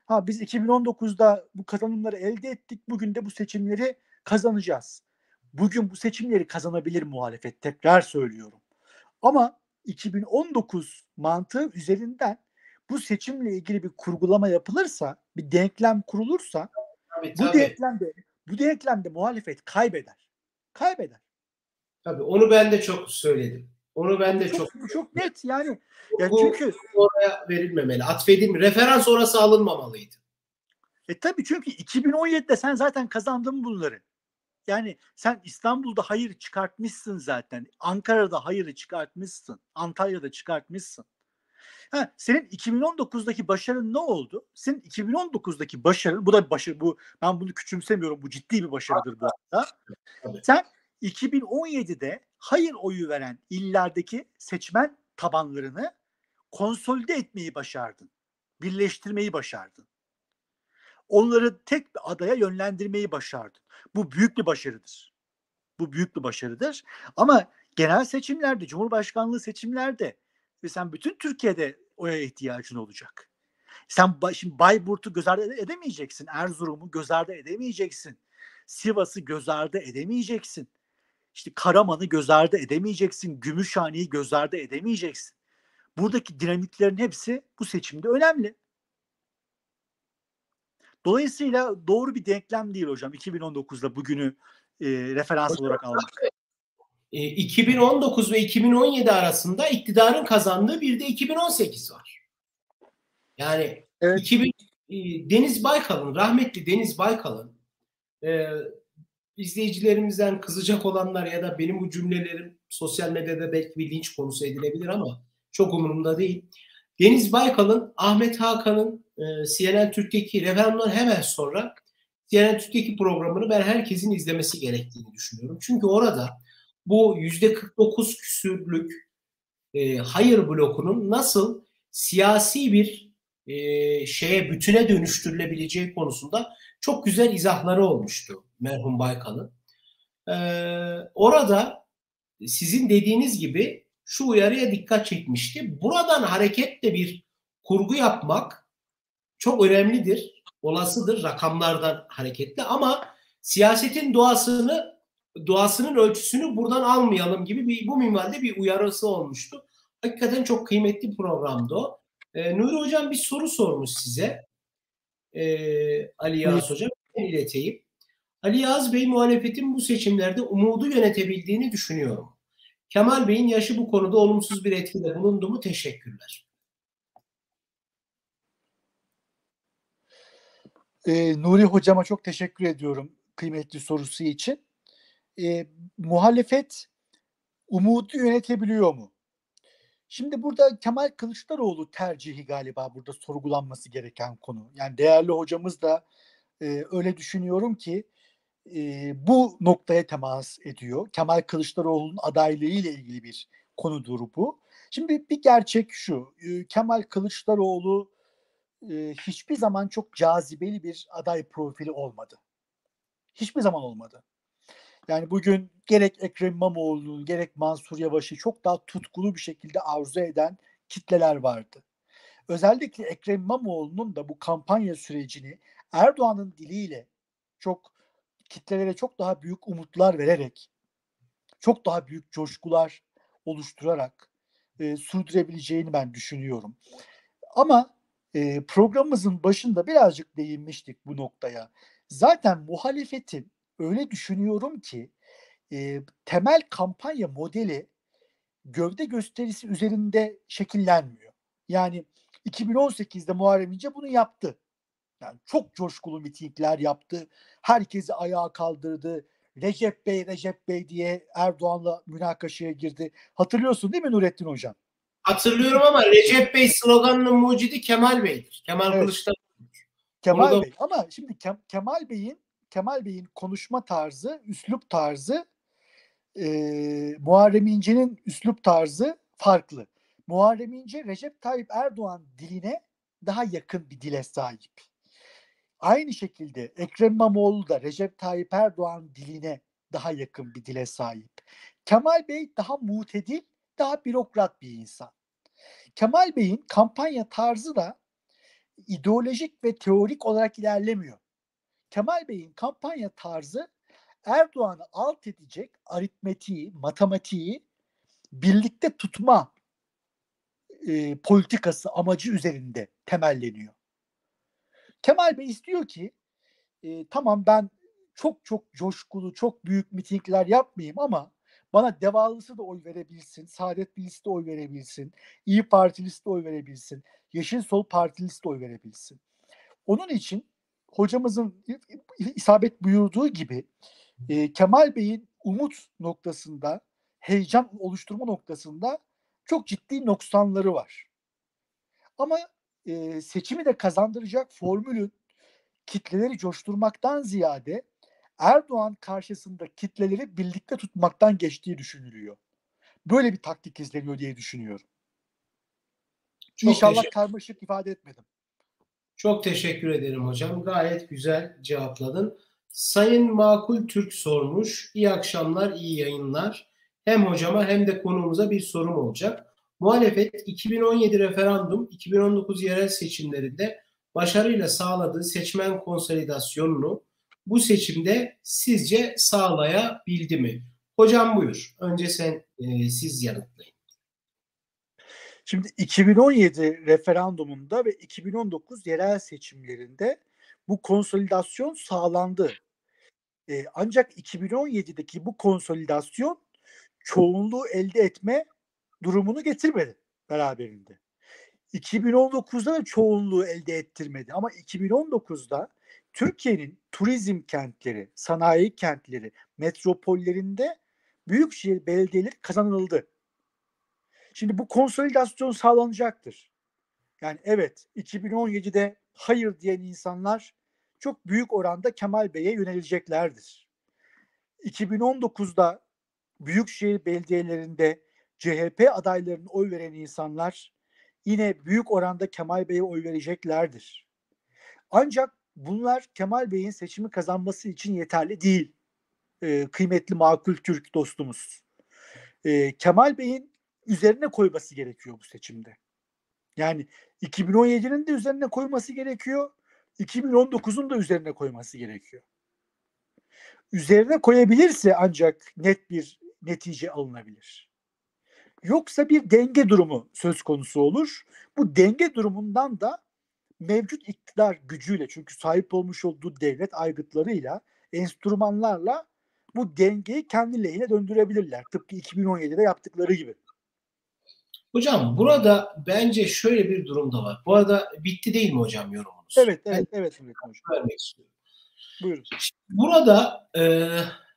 Ha biz iki bin on dokuzda bu kazanımları elde ettik. Bugün de bu seçimleri kazanacağız. Bugün bu seçimleri kazanabilir muhalefet. Tekrar söylüyorum. Ama iki bin on dokuz mantığı üzerinden bu seçimle ilgili bir kurgulama yapılırsa, bir denklem kurulursa Tabii bu tabii. denklemde bu denklemde muhalefet kaybeder. Kaybeder. Tabii onu ben de çok söyledim. Onu ben Bu de çok çok bu çok net yani. Yani bu çünkü oraya verilmemeli. Atfedilme. Referans orası alınmamalıydı. e tabii çünkü iki bin on yedide sen zaten kazandın bunları. Yani sen İstanbul'da hayır çıkartmışsın zaten. Ankara'da hayırı çıkartmışsın. Antalya'da çıkartmışsın. Ha, senin iki bin on dokuzdaki başarın ne oldu? Senin iki bin on dokuzdaki başarın, bu da bir başarı, bu ben bunu küçümsemiyorum. Bu ciddi bir başarıdır bu arada. Tabii. Sen iki bin on yedide hayır oyu veren illerdeki seçmen tabanlarını konsolide etmeyi başardın. Birleştirmeyi başardın. Onları tek bir adaya yönlendirmeyi başardın. Bu büyük bir başarıdır. Bu büyük bir başarıdır. Ama genel seçimlerde, Cumhurbaşkanlığı seçimlerde ve sen bütün Türkiye'de oya ihtiyacın olacak. Sen şimdi Bayburt'u göz ardı edemeyeceksin. Erzurum'u göz ardı edemeyeceksin. Sivas'ı göz ardı edemeyeceksin. İşte Karaman'ı göz ardı edemeyeceksin. Gümüşhane'yi göz ardı edemeyeceksin. Buradaki dinamiklerin hepsi bu seçimde önemli. Dolayısıyla doğru bir denklem değil hocam iki bin on dokuzda bugünü e, referans Hocam, olarak almak. e, iki bin on dokuz ve iki bin on yedi arasında iktidarın kazandığı bir de iki bin on sekiz var. Yani Evet. iki bin e, Deniz Baykal'ın, rahmetli Deniz Baykal'ın e, izleyicilerimizden kızacak olanlar ya da benim bu cümlelerim sosyal medyada belki bir linç konusu edilebilir ama çok umurumda değil. Deniz Baykal'ın Ahmet Hakan'ın e, C N N Türk'teki referandumdan hemen sonra C N N Türk'teki programını ben herkesin izlemesi gerektiğini düşünüyorum. Çünkü orada bu yüzde kırk dokuz küsürlük e, hayır blokunun nasıl siyasi bir e, şeye bütüne dönüştürülebileceği konusunda çok güzel izahları olmuştu merhum Baykal'ın. Ee, orada sizin dediğiniz gibi şu uyarıya dikkat çekmişti. Buradan hareketle bir kurgu yapmak çok önemlidir, olasıdır rakamlardan hareketle ama siyasetin doğasını doğasının ölçüsünü buradan almayalım gibi bir bu minvalde bir uyarısı olmuştu. Hakikaten çok kıymetli programdı o. Ee, Nuri Hocam bir soru sormuş size. Ee, Ali Yağız Hocam. Ben ileteyim. Ali Yağız Bey muhalefetin bu seçimlerde umudu yönetebildiğini düşünüyorum. Kemal Bey'in yaşı bu konuda olumsuz bir etkide bulundu mu? Teşekkürler. Ee, Nuri Hocama çok teşekkür ediyorum kıymetli sorusu için. Ee, muhalefet umudu yönetebiliyor mu? Şimdi burada Kemal Kılıçdaroğlu tercihi galiba burada sorgulanması gereken konu. Yani değerli hocamız da e, öyle düşünüyorum ki e, bu noktaya temas ediyor. Kemal Kılıçdaroğlu'nun adaylığı ile ilgili bir konudur bu. Şimdi bir gerçek şu. E, Kemal Kılıçdaroğlu e, hiçbir zaman çok cazibeli bir aday profili olmadı. Hiçbir zaman olmadı. Yani bugün gerek Ekrem İmamoğlu'nun gerek Mansur Yavaş'ı çok daha tutkulu bir şekilde arzu eden kitleler vardı. Özellikle Ekrem İmamoğlu'nun da bu kampanya sürecini Erdoğan'ın diliyle çok kitlelere çok daha büyük umutlar vererek, çok daha büyük coşkular oluşturarak e, sürdürebileceğini ben düşünüyorum. Ama e, programımızın başında birazcık değinmiştik bu noktaya. Zaten muhalefetin öyle düşünüyorum ki e, temel kampanya modeli gövde gösterisi üzerinde şekillenmiyor. Yani iki bin on sekizde Muharrem İnce bunu yaptı. Yani çok coşkulu mitingler yaptı. Herkesi ayağa kaldırdı. Recep Bey, Recep Bey diye Erdoğan'la münakaşaya girdi. Hatırlıyorsun değil mi Nurettin Hocam? Hatırlıyorum ama Recep Bey sloganının mucidi Kemal Bey'dir. Kemal Evet. Kılıçdaroğlu. Kemal da... Bey. Ama şimdi Kem- Kemal Bey'in Kemal Bey'in konuşma tarzı, üslup tarzı e, Muharrem İnce'nin üslup tarzı farklı. Muharrem İnce Recep Tayyip Erdoğan diline daha yakın bir dile sahip. Aynı şekilde Ekrem İmamoğlu da Recep Tayyip Erdoğan diline daha yakın bir dile sahip. Kemal Bey daha mutedil, daha bürokrat bir insan. Kemal Bey'in kampanya tarzı da ideolojik ve teorik olarak ilerlemiyor. Kemal Bey'in kampanya tarzı Erdoğan'ı alt edecek aritmetiği, matematiği birlikte tutma e, politikası, amacı üzerinde temelleniyor. Kemal Bey istiyor ki e, tamam ben çok çok coşkulu, çok büyük mitingler yapmayayım ama bana Devalısı da oy verebilsin, Saadet Birlisi de oy verebilsin, İyi Partilisi de oy verebilsin, Yeşil Sol Partilisi de oy verebilsin. Onun için hocamızın isabet buyurduğu gibi e, Kemal Bey'in umut noktasında, heyecan oluşturma noktasında çok ciddi noksanları var. Ama e, seçimi de kazandıracak formülün kitleleri coşturmaktan ziyade Erdoğan karşısında kitleleri birlikte tutmaktan geçtiği düşünülüyor. Böyle bir taktik izleniyor diye düşünüyorum. Çok İnşallah karmaşık ifade etmedim. Çok teşekkür ederim hocam. Gayet güzel cevapladın. Sayın Makul Türk sormuş. İyi akşamlar, iyi yayınlar. Hem hocama hem de konuğumuza bir sorum olacak. Muhalefet iki bin on yedi referandum, iki bin on dokuz yerel seçimlerinde başarıyla sağladığı seçmen konsolidasyonunu bu seçimde sizce sağlayabildi mi? Hocam buyur. Önce sen e, siz yanıtlayın. Şimdi iki bin on yedi referandumunda ve iki bin on dokuz yerel seçimlerinde bu konsolidasyon sağlandı. Ee, ancak iki bin on yedideki bu konsolidasyon çoğunluğu elde etme durumunu getirmedi beraberinde. iki bin on dokuzda da çoğunluğu elde ettirmedi ama iki bin on dokuzda Türkiye'nin turizm kentleri, sanayi kentleri, metropollerinde büyükşehir belediyeleri kazanıldı. Şimdi bu konsolidasyon sağlanacaktır. Yani evet, iki bin on yedide hayır diyen insanlar çok büyük oranda Kemal Bey'e yöneleceklerdir. iki bin on dokuzda büyükşehir belediyelerinde C H P adaylarının oy veren insanlar yine büyük oranda Kemal Bey'e oy vereceklerdir. Ancak bunlar Kemal Bey'in seçimi kazanması için yeterli değil. Ee, kıymetli Makul Türk dostumuz. Ee, Kemal Bey'in üzerine koyması gerekiyor bu seçimde. Yani iki bin on yedinin de üzerine koyması gerekiyor. iki bin on dokuzun da üzerine koyması gerekiyor. Üzerine koyabilirse ancak net bir netice alınabilir. Yoksa bir denge durumu söz konusu olur. Bu denge durumundan da mevcut iktidar gücüyle, çünkü sahip olmuş olduğu devlet aygıtlarıyla, enstrümanlarla bu dengeyi kendi lehine döndürebilirler. Tıpkı iki bin on yedide yaptıkları gibi. Hocam burada bence şöyle bir durum da var. Bu arada bitti değil mi hocam yorumunuz? Evet, evet, ben evet, evet hocam. Vermek istiyorum. Buyurun. Burada e,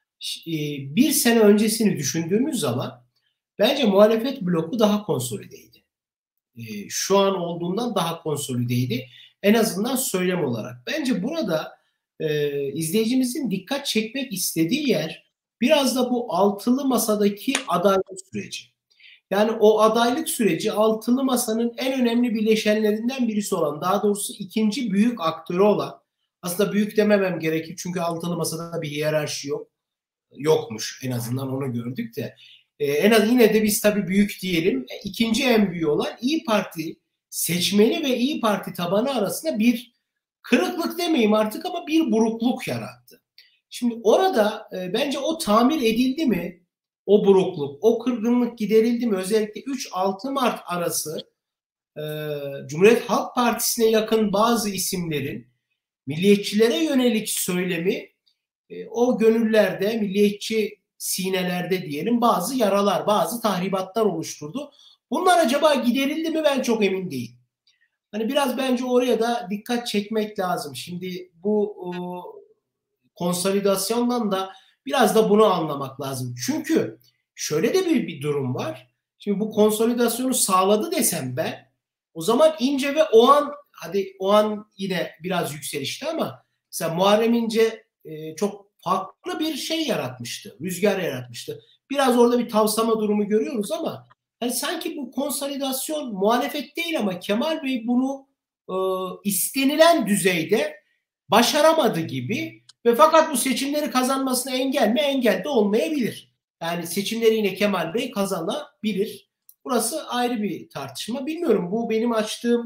bir sene öncesini düşündüğümüz zaman bence muhalefet bloku daha konsolideydi. E, şu an olduğundan daha konsolideydi. En azından söylem olarak. Bence burada e, izleyicimizin dikkat çekmek istediği yer biraz da bu altılı masadaki adaylık süreci. Yani o adaylık süreci altılı masanın en önemli bileşenlerinden birisi olan, daha doğrusu ikinci büyük aktörü olan, aslında büyük dememem gerekir çünkü altılı masada bir hiyerarşi yok. Yokmuş, en azından onu gördük de. Ee, en az yine de biz tabii büyük diyelim. İkinci en büyüğü olan İyi Parti seçmeni ve İyi Parti tabanı arasında bir kırıklık demeyeyim artık ama bir burukluk yarattı. Şimdi orada e, bence o tamir edildi mi? O burukluk, o kırgınlık giderildi mi? Özellikle üç altı Mart arası e, Cumhuriyet Halk Partisi'ne yakın bazı isimlerin milliyetçilere yönelik söylemi e, o gönüllerde, milliyetçi sinelerde diyelim bazı yaralar, bazı tahribatlar oluşturdu. Bunlar acaba giderildi mi? Ben çok emin değilim. Hani biraz bence oraya da dikkat çekmek lazım. Şimdi bu o, konsolidasyondan da biraz da bunu anlamak lazım. Çünkü şöyle de bir, bir durum var. Şimdi bu konsolidasyonu sağladı desem ben, o zaman İnce ve o an, hadi o an yine biraz yükselişti ama mesela Muharrem İnce e, çok farklı bir şey yaratmıştı. Rüzgar yaratmıştı. Biraz orada bir tavsama durumu görüyoruz ama hani sanki bu konsolidasyon muhalefet değil ama Kemal Bey bunu e, istenilen düzeyde başaramadı gibi ve fakat bu seçimleri kazanmasına engel mi? Engel de olmayabilir. Yani seçimleri yine Kemal Bey kazanabilir. Burası ayrı bir tartışma. Bilmiyorum, bu benim açtığım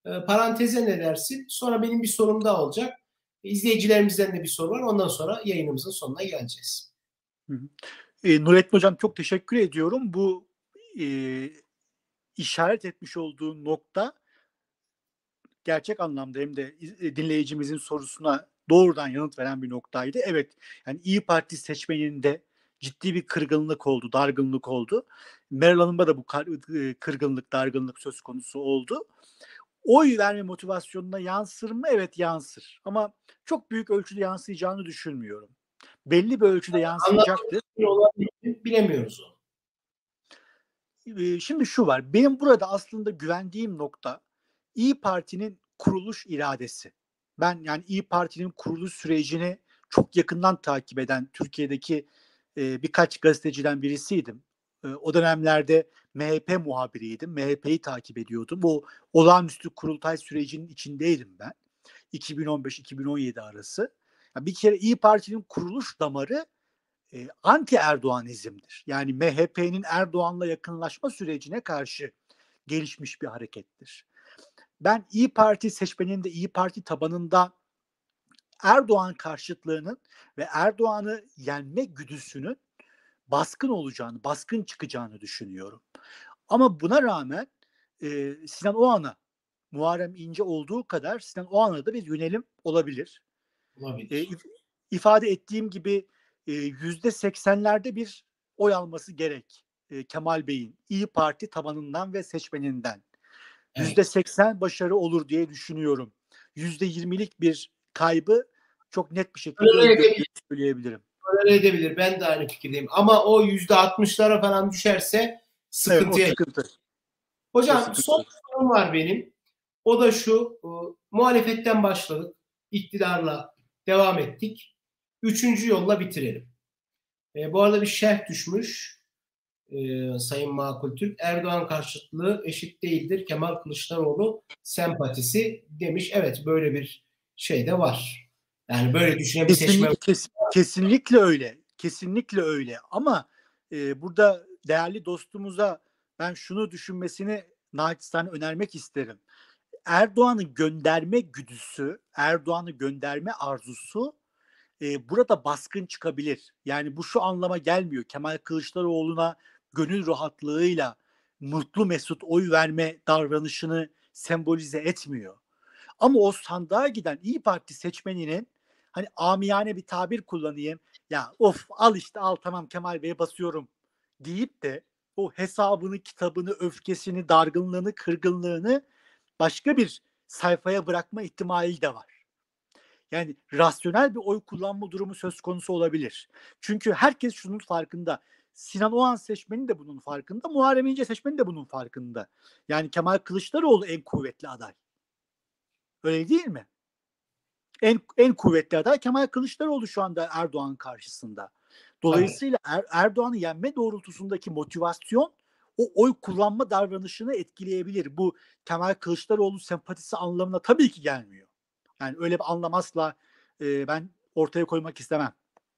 E, paranteze ne dersin? Sonra benim bir sorum daha olacak. İzleyicilerimizden de bir soru var. Ondan sonra yayınımızın sonuna geleceğiz. Hı hı. E, Nurettin Hocam çok teşekkür ediyorum. Bu e, işaret etmiş olduğu nokta gerçek anlamda hem de dinleyicimizin sorusuna doğrudan yanıt veren bir noktaydı. Evet, yani İyi Parti seçmeninde ciddi bir kırgınlık oldu, dargınlık oldu. Meral Hanım'da da bu kırgınlık, dargınlık söz konusu oldu. Oy verme motivasyonuna yansır mı? Evet, yansır. Ama çok büyük ölçüde yansıyacağını düşünmüyorum. Belli bir ölçüde yansıyacaktır. Bilemiyoruz onu. Şimdi şu var. Benim burada aslında güvendiğim nokta İyi Parti'nin kuruluş iradesi. Ben yani İyi Parti'nin kuruluş sürecini çok yakından takip eden Türkiye'deki e, birkaç gazeteciden birisiydim. E, o dönemlerde M H P muhabiriydim. M H P'yi takip ediyordum. O olağanüstü kurultay sürecinin içindeydim ben. iki bin on beş iki bin on yedi arası. Yani bir kere İyi Parti'nin kuruluş damarı e, anti Erdoğanizmdir. Yani M H P'nin Erdoğan'la yakınlaşma sürecine karşı gelişmiş bir harekettir. Ben İyi Parti seçmeninde, İyi Parti tabanında Erdoğan karşıtlığının ve Erdoğan'ı yenme güdüsünün baskın olacağını, baskın çıkacağını düşünüyorum. Ama buna rağmen e, Sinan Oğan'a, Muharrem İnce olduğu kadar Sinan Oğan'a da bir yönelim olabilir. Olabilir. E, if- ifade ettiğim gibi yüzde seksenlerde bir oy alması gerek e, Kemal Bey'in İyi Parti tabanından ve seçmeninden. Yüzde Evet. seksen başarı olur diye düşünüyorum. Yüzde yirmilik bir kaybı çok net bir şekilde öngördüğümü söyleyebilirim. Öyle edebilir. Ben de aynı fikirdeyim. Ama o yüzde altmışlara falan düşerse sıkıntıya. Evet, o sıkıntı. Hocam O sıkıntı. son sorum var benim. O da şu. E, muhalefetten başladık. İktidarla devam ettik. Üçüncü yolla bitirelim. E, bu arada bir şerh düşmüş. E, Sayın Makul Türk. Erdoğan karşıtlığı eşit değildir. Kemal Kılıçdaroğlu sempatisi demiş. Evet, böyle bir şey de var. Yani böyle düşünen bir seçmen. Kesinlikle, kes, kesinlikle öyle. Kesinlikle öyle. Ama e, burada değerli dostumuza ben şunu düşünmesini naçizane önermek isterim. Erdoğan'ı gönderme güdüsü, Erdoğan'ı gönderme arzusu e, burada baskın çıkabilir. Yani bu şu anlama gelmiyor. Kemal Kılıçdaroğlu'na gönül rahatlığıyla mutlu mesut oy verme davranışını sembolize etmiyor. Ama o sandığa giden İyi Parti seçmeninin hani amiyane bir tabir kullanayım. Ya of al işte al tamam Kemal Bey'e basıyorum deyip de o hesabını, kitabını, öfkesini, dargınlığını, kırgınlığını başka bir sayfaya bırakma ihtimali de var. Yani rasyonel bir oy kullanma durumu söz konusu olabilir. Çünkü herkes şunun farkında. Sinan Oğan seçmeni de bunun farkında. Muharrem İnce seçmeni de bunun farkında. Yani Kemal Kılıçdaroğlu en kuvvetli aday. Öyle değil mi? En, en kuvvetli aday Kemal Kılıçdaroğlu şu anda Erdoğan karşısında. Dolayısıyla er, Erdoğan'ı yenme doğrultusundaki motivasyon o oy kullanma davranışını etkileyebilir. Bu Kemal Kılıçdaroğlu sempatisi anlamına tabii ki gelmiyor. Yani öyle bir anlam asla e, ben ortaya koymak istemem.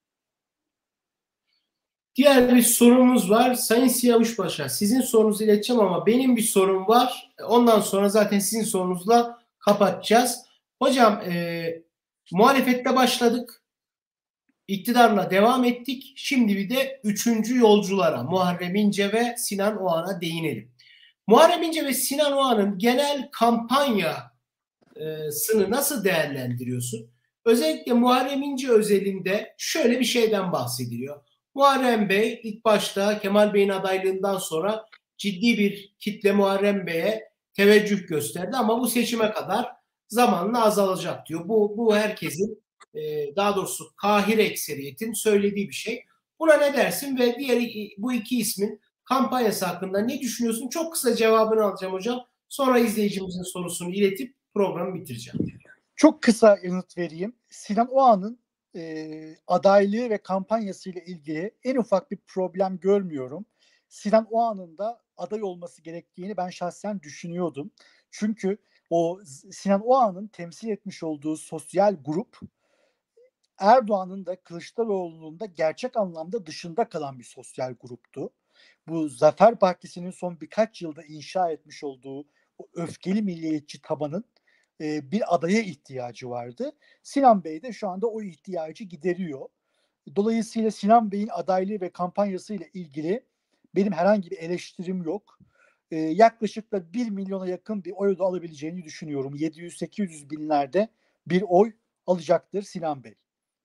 Diğer bir sorumuz var. Sayın Siyavuşbaş'a sizin sorunuzu ileteceğim ama benim bir sorum var. Ondan sonra zaten sizin sorunuzla kapatacağız. Hocam e, muhalefette başladık. İktidarla devam ettik. Şimdi bir de üçüncü yolculara Muharrem İnce ve Sinan Oğan'a değinelim. Muharrem İnce ve Sinan Oğan'ın genel kampanyasını nasıl değerlendiriyorsun? Özellikle Muharrem İnce özelinde şöyle bir şeyden bahsediliyor. Muharrem Bey ilk başta Kemal Bey'in adaylığından sonra ciddi bir kitle Muharrem Bey'e teveccüh gösterdi ama bu seçime kadar zamanla azalacak diyor. Bu, bu herkesin daha doğrusu kahir ekseriyetin söylediği bir şey. Buna ne dersin ve diğer bu iki ismin kampanyası hakkında ne düşünüyorsun? Çok kısa cevabını alacağım hocam. Sonra izleyicimizin sorusunu iletip programı bitireceğim. Çok kısa yanıt vereyim. Sinan Oğan'ın e, adaylığı ve kampanyası ile ilgili en ufak bir problem görmüyorum. Sinan Oğan'ın da aday olması gerektiğini ben şahsen düşünüyordum. Çünkü o Sinan Oğan'ın temsil etmiş olduğu sosyal grup Erdoğan'ın da Kılıçdaroğlu'nun da gerçek anlamda dışında kalan bir sosyal gruptu. Bu Zafer Partisi'nin son birkaç yılda inşa etmiş olduğu o öfkeli milliyetçi tabanın e, bir adaya ihtiyacı vardı. Sinan Bey de şu anda o ihtiyacı gideriyor. Dolayısıyla Sinan Bey'in adaylığı ve kampanyasıyla ilgili benim herhangi bir eleştirim yok. Ee, yaklaşık da bir milyona yakın bir oy da alabileceğini düşünüyorum. yedi yüz sekiz yüz binlerde bir oy alacaktır Sinan Bey.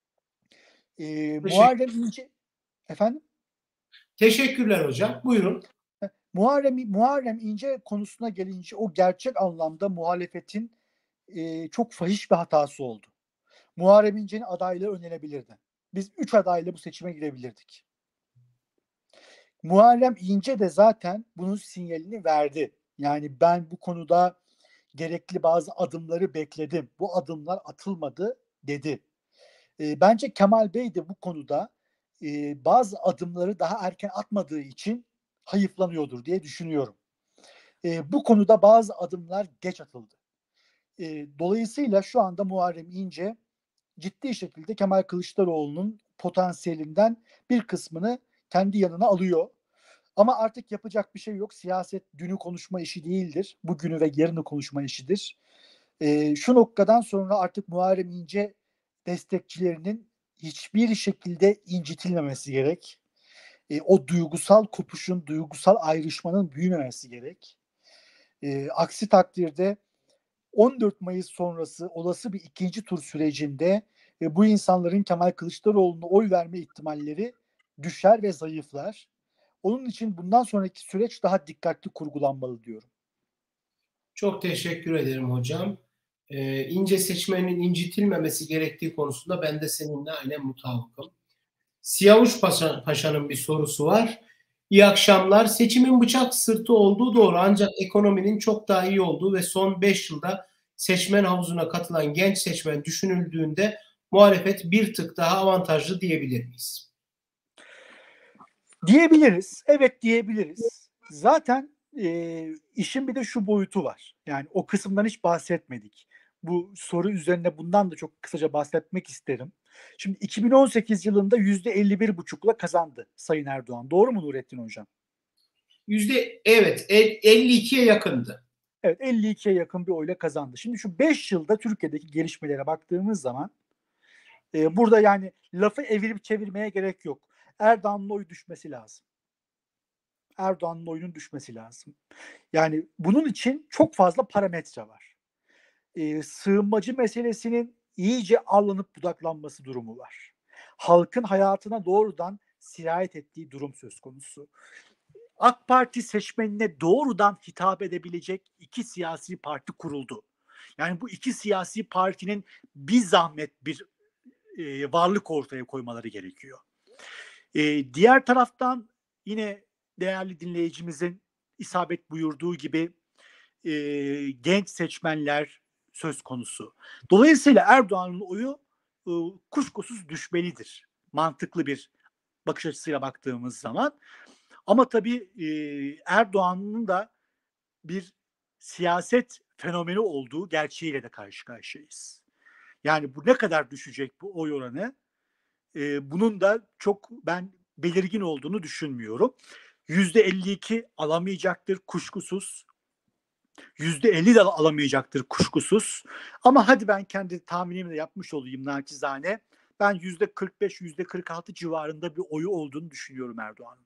Ee, Muharrem İnce, efendim? Teşekkürler hocam. Buyurun. Muharrem, Muharrem İnce konusuna gelince o gerçek anlamda muhalefetin e, çok fahiş bir hatası oldu. Muharrem İnce'nin adaylığı önlenebilirdi. Biz üç adayla bu seçime girebilirdik. Muharrem İnce de zaten bunun sinyalini verdi. Yani ben bu konuda gerekli bazı adımları bekledim. Bu adımlar atılmadı dedi. E, bence Kemal Bey de bu konuda e, bazı adımları daha erken atmadığı için hayıflanıyordur diye düşünüyorum. E, bu konuda bazı adımlar geç atıldı. E, dolayısıyla şu anda Muharrem İnce ciddi şekilde Kemal Kılıçdaroğlu'nun potansiyelinden bir kısmını kendi yanına alıyor. Ama artık yapacak bir şey yok. Siyaset dünü konuşma işi değildir. Bugünü ve yarını konuşma işidir. E, şu noktadan sonra artık Muharrem İnce destekçilerinin hiçbir şekilde incitilmemesi gerek. E, o duygusal kopuşun, duygusal ayrışmanın büyümemesi gerek. E, aksi takdirde on dört Mayıs sonrası olası bir ikinci tur sürecinde e, bu insanların Kemal Kılıçdaroğlu'na oy verme ihtimalleri düşer ve zayıflar. Onun için bundan sonraki süreç daha dikkatli kurgulanmalı diyorum. Çok teşekkür ederim hocam. Ee, ince seçmenin incitilmemesi gerektiği konusunda ben de seninle aynen mutabıkım. Siyavuş Paşa, Paşa'nın bir sorusu var. İyi akşamlar. Seçimin bıçak sırtı olduğu doğru ancak ekonominin çok daha iyi olduğu ve son beş yılda seçmen havuzuna katılan genç seçmen düşünüldüğünde muhalefet bir tık daha avantajlı diyebilir miyiz? Diyebiliriz. Evet diyebiliriz. Zaten e, işin bir de şu boyutu var. Yani o kısımdan hiç bahsetmedik. Bu soru üzerine bundan da çok kısaca bahsetmek isterim. Şimdi iki bin on sekiz yılında yüzde elli bir buçukla kazandı Sayın Erdoğan. Doğru mu Nurettin Hocam? Yüzde evet elli ikiye yakındı. Evet elli ikiye yakın bir oyla kazandı. Şimdi şu beş yılda Türkiye'deki gelişmelere baktığımız zaman e, burada yani lafı evirip çevirmeye gerek yok. Erdoğan'ın oyu düşmesi lazım. Erdoğan'ın oyunun düşmesi lazım. Yani bunun için çok fazla parametre var. E, sığınmacı meselesinin iyice alınıp budaklanması durumu var. Halkın hayatına doğrudan sirayet ettiği durum söz konusu. AK Parti seçmenine doğrudan hitap edebilecek iki siyasi parti kuruldu. Yani bu iki siyasi partinin bir zahmet bir e, varlık ortaya koymaları gerekiyor. E, diğer taraftan yine değerli dinleyicimizin isabet buyurduğu gibi e, genç seçmenler söz konusu. Dolayısıyla Erdoğan'ın oyu e, kuşkusuz düşmelidir. Mantıklı bir bakış açısıyla baktığımız zaman. Ama tabii e, Erdoğan'ın da bir siyaset fenomeni olduğu gerçeğiyle de karşı karşıyayız. Yani bu ne kadar düşecek bu oy oranı? E, bunun da çok ben belirgin olduğunu düşünmüyorum. yüzde elli iki alamayacaktır kuşkusuz. yüzde elli de alamayacaktır kuşkusuz. Ama hadi ben kendi tahminimi de yapmış olayım naçizane. Ben yüzde kırk beş yüzde kırk altı civarında bir oyu olduğunu düşünüyorum Erdoğan'ın.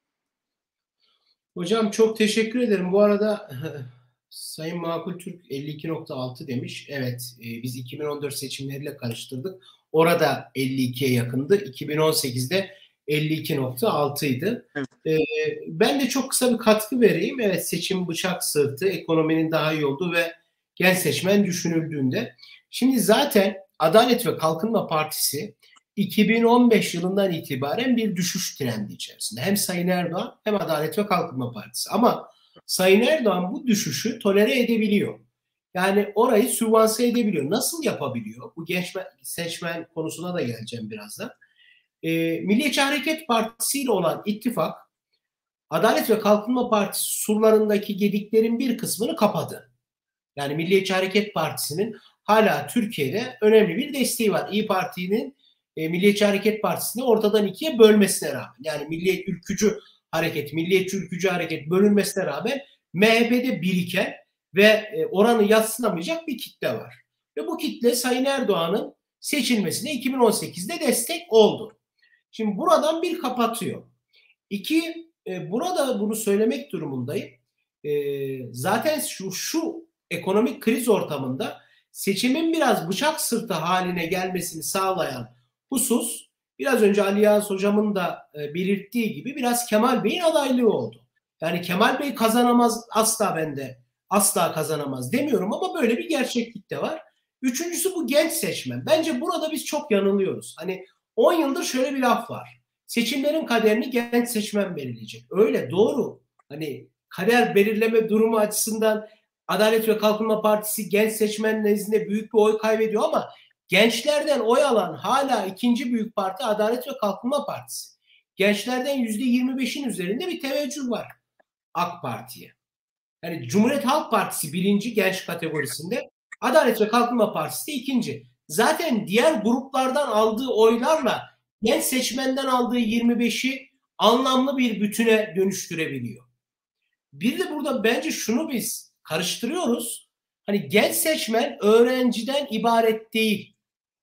Hocam çok teşekkür ederim. Bu arada Sayın Makul Türk elli iki nokta altı demiş. Evet, e, biz iki bin on dört seçimleriyle karıştırdık. Orada elli ikiye yakındı. iki bin on sekizde elli iki nokta altı idi. Evet. E, ben de çok kısa bir katkı vereyim. Evet, seçim bıçak sırtı, ekonominin daha iyi olduğu ve genç seçmen düşünüldüğünde. Şimdi zaten Adalet ve Kalkınma Partisi iki bin on beş yılından itibaren bir düşüş trendi içerisinde. Hem Sayın Erdoğan hem Adalet ve Kalkınma Partisi. Ama Sayın Erdoğan bu düşüşü tolere edebiliyor. Yani orayı sübvanse edebiliyor. Nasıl yapabiliyor? Bu genç seçmen konusuna da geleceğim birazdan. E, Milliyetçi Hareket Partisi ile olan ittifak, Adalet ve Kalkınma Partisi surlarındaki gediklerin bir kısmını kapadı. Yani Milliyetçi Hareket Partisi'nin hala Türkiye'de önemli bir desteği var. İYİ Parti'nin e, Milliyetçi Hareket Partisi'ni ortadan ikiye bölmesine rağmen, yani Milliyet Ülkücü Hareket, Milliyetçi Ülkücü Hareket bölünmesine rağmen M H P'de biriken ve e, oranı yadsınamayacak bir kitle var. Ve bu kitle Sayın Erdoğan'ın seçilmesine iki bin on sekizde destek oldu. Şimdi buradan bir kapatıyor. İki, e, burada bunu söylemek durumundayım. E, zaten şu, şu ekonomik kriz ortamında seçimin biraz bıçak sırtı haline gelmesini sağlayan husus, biraz önce Ali Yağız hocamın da e, belirttiği gibi biraz Kemal Bey'in adaylığı oldu. Yani Kemal Bey kazanamaz, asla ben de asla kazanamaz demiyorum ama böyle bir gerçeklik de var. Üçüncüsü bu genç seçmen. Bence burada biz çok yanılıyoruz. Hani on yıldır şöyle bir laf var. Seçimlerin kaderini genç seçmen belirleyecek. Öyle, doğru. Hani kader belirleme durumu açısından Adalet ve Kalkınma Partisi genç seçmen nezdinde büyük bir oy kaybediyor ama gençlerden oy alan hala ikinci büyük parti Adalet ve Kalkınma Partisi. Gençlerden yüzde yirmi beşin üzerinde bir teveccüh var AK Parti'ye. Yani Cumhuriyet Halk Partisi birinci genç kategorisinde, Adalet ve Kalkınma Partisi de ikinci. Zaten diğer gruplardan aldığı oylarla genç seçmenden aldığı yirmi beşi anlamlı bir bütüne dönüştürebiliyor. Bir de burada bence şunu biz karıştırıyoruz. Hani genç seçmen öğrenciden ibaret değil.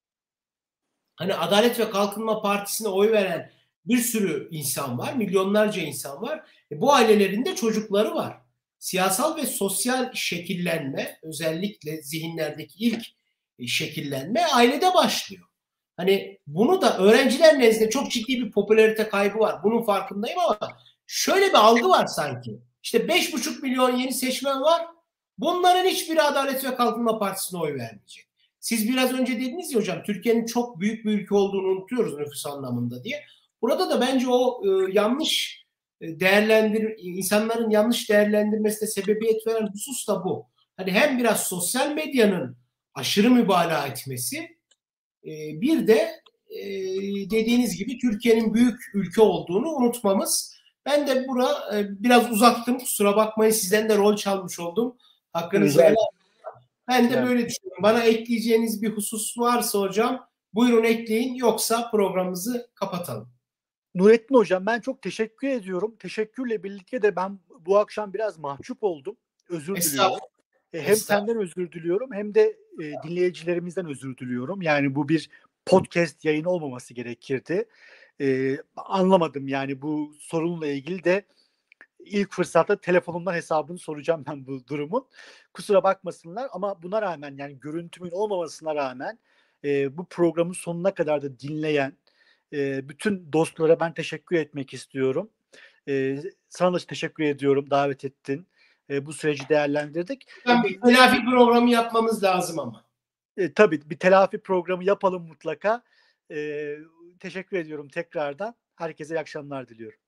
Hani Adalet ve Kalkınma Partisi'ne oy veren bir sürü insan var, milyonlarca insan var. E bu ailelerin de çocukları var. Siyasal ve sosyal şekillenme, özellikle zihinlerdeki ilk şekillenme ailede başlıyor. Hani bunu da öğrenciler nezdinde çok ciddi bir popülarite kaybı var. Bunun farkındayım ama şöyle bir algı var sanki. İşte beş buçuk milyon yeni seçmen var. Bunların hiçbiri Adalet ve Kalkınma Partisi'ne oy vermeyecek. Siz biraz önce dediniz ya hocam, Türkiye'nin çok büyük bir ülke olduğunu unutuyoruz nüfus anlamında diye. Burada da bence o e, yanlış değerlendir insanların yanlış değerlendirmesine sebebiyet veren husus da bu. Hani hem biraz sosyal medyanın aşırı mübalağa etmesi, e, bir de e, dediğiniz gibi Türkiye'nin büyük ülke olduğunu unutmamız. Ben de bura e, biraz uzattım. Kusura bakmayın, sizden de rol çalmış oldum. Hakkınızı helal. Ben de evet. Böyle düşünüyorum. Bana ekleyeceğiniz bir husus varsa hocam buyurun ekleyin, yoksa programımızı kapatalım. Nurettin Hocam, ben çok teşekkür ediyorum. Teşekkürle birlikte de ben bu akşam biraz mahcup oldum. Özür diliyorum. Hem senden özür diliyorum hem de e, dinleyicilerimizden özür diliyorum. Yani bu bir podcast yayını olmaması gerekirdi. E, anlamadım yani bu sorunla ilgili de ilk fırsatta telefonumdan hesabını soracağım ben bu durumun. Kusura bakmasınlar ama buna rağmen, yani görüntümün olmamasına rağmen e, bu programın sonuna kadar da dinleyen e, bütün dostlara ben teşekkür etmek istiyorum. E, sana da teşekkür ediyorum, davet ettin. E, bu süreci değerlendirdik. Bir telafi programı yapmamız lazım ama. E, tabii bir telafi programı yapalım mutlaka. E, teşekkür ediyorum tekrardan. Herkese iyi akşamlar diliyorum.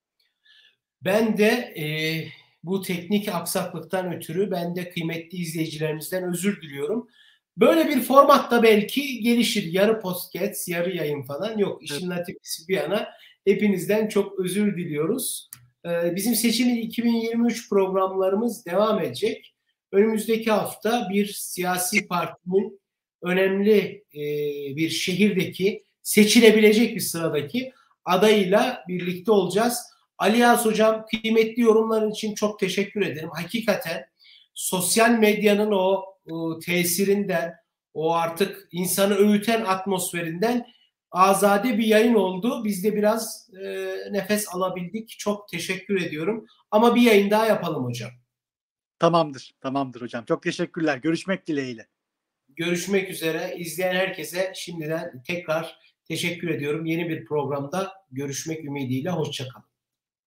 Ben de e, bu teknik aksaklıktan ötürü ben de kıymetli izleyicilerimizden özür diliyorum. Böyle bir formatta belki gelişir. Yarı podcast, yarı yayın falan. Yok, işin latifesi bir yana. Hepinizden çok özür diliyoruz. Ee, bizim seçimin iki bin yirmi üç programlarımız devam edecek. Önümüzdeki hafta bir siyasi partinin önemli e, bir şehirdeki seçilebilecek bir sıradaki adayıyla birlikte olacağız. Ali Yağız hocam, kıymetli yorumların için çok teşekkür ederim. Hakikaten sosyal medyanın o, o tesirinden, o artık insanı öğüten atmosferinden azade bir yayın oldu. Biz de biraz e, nefes alabildik. Çok teşekkür ediyorum. Ama bir yayın daha yapalım hocam. Tamamdır, tamamdır hocam. Çok teşekkürler. Görüşmek dileğiyle. Görüşmek üzere. İzleyen herkese şimdiden tekrar teşekkür ediyorum. Yeni bir programda görüşmek ümidiyle. Hoşça kalın.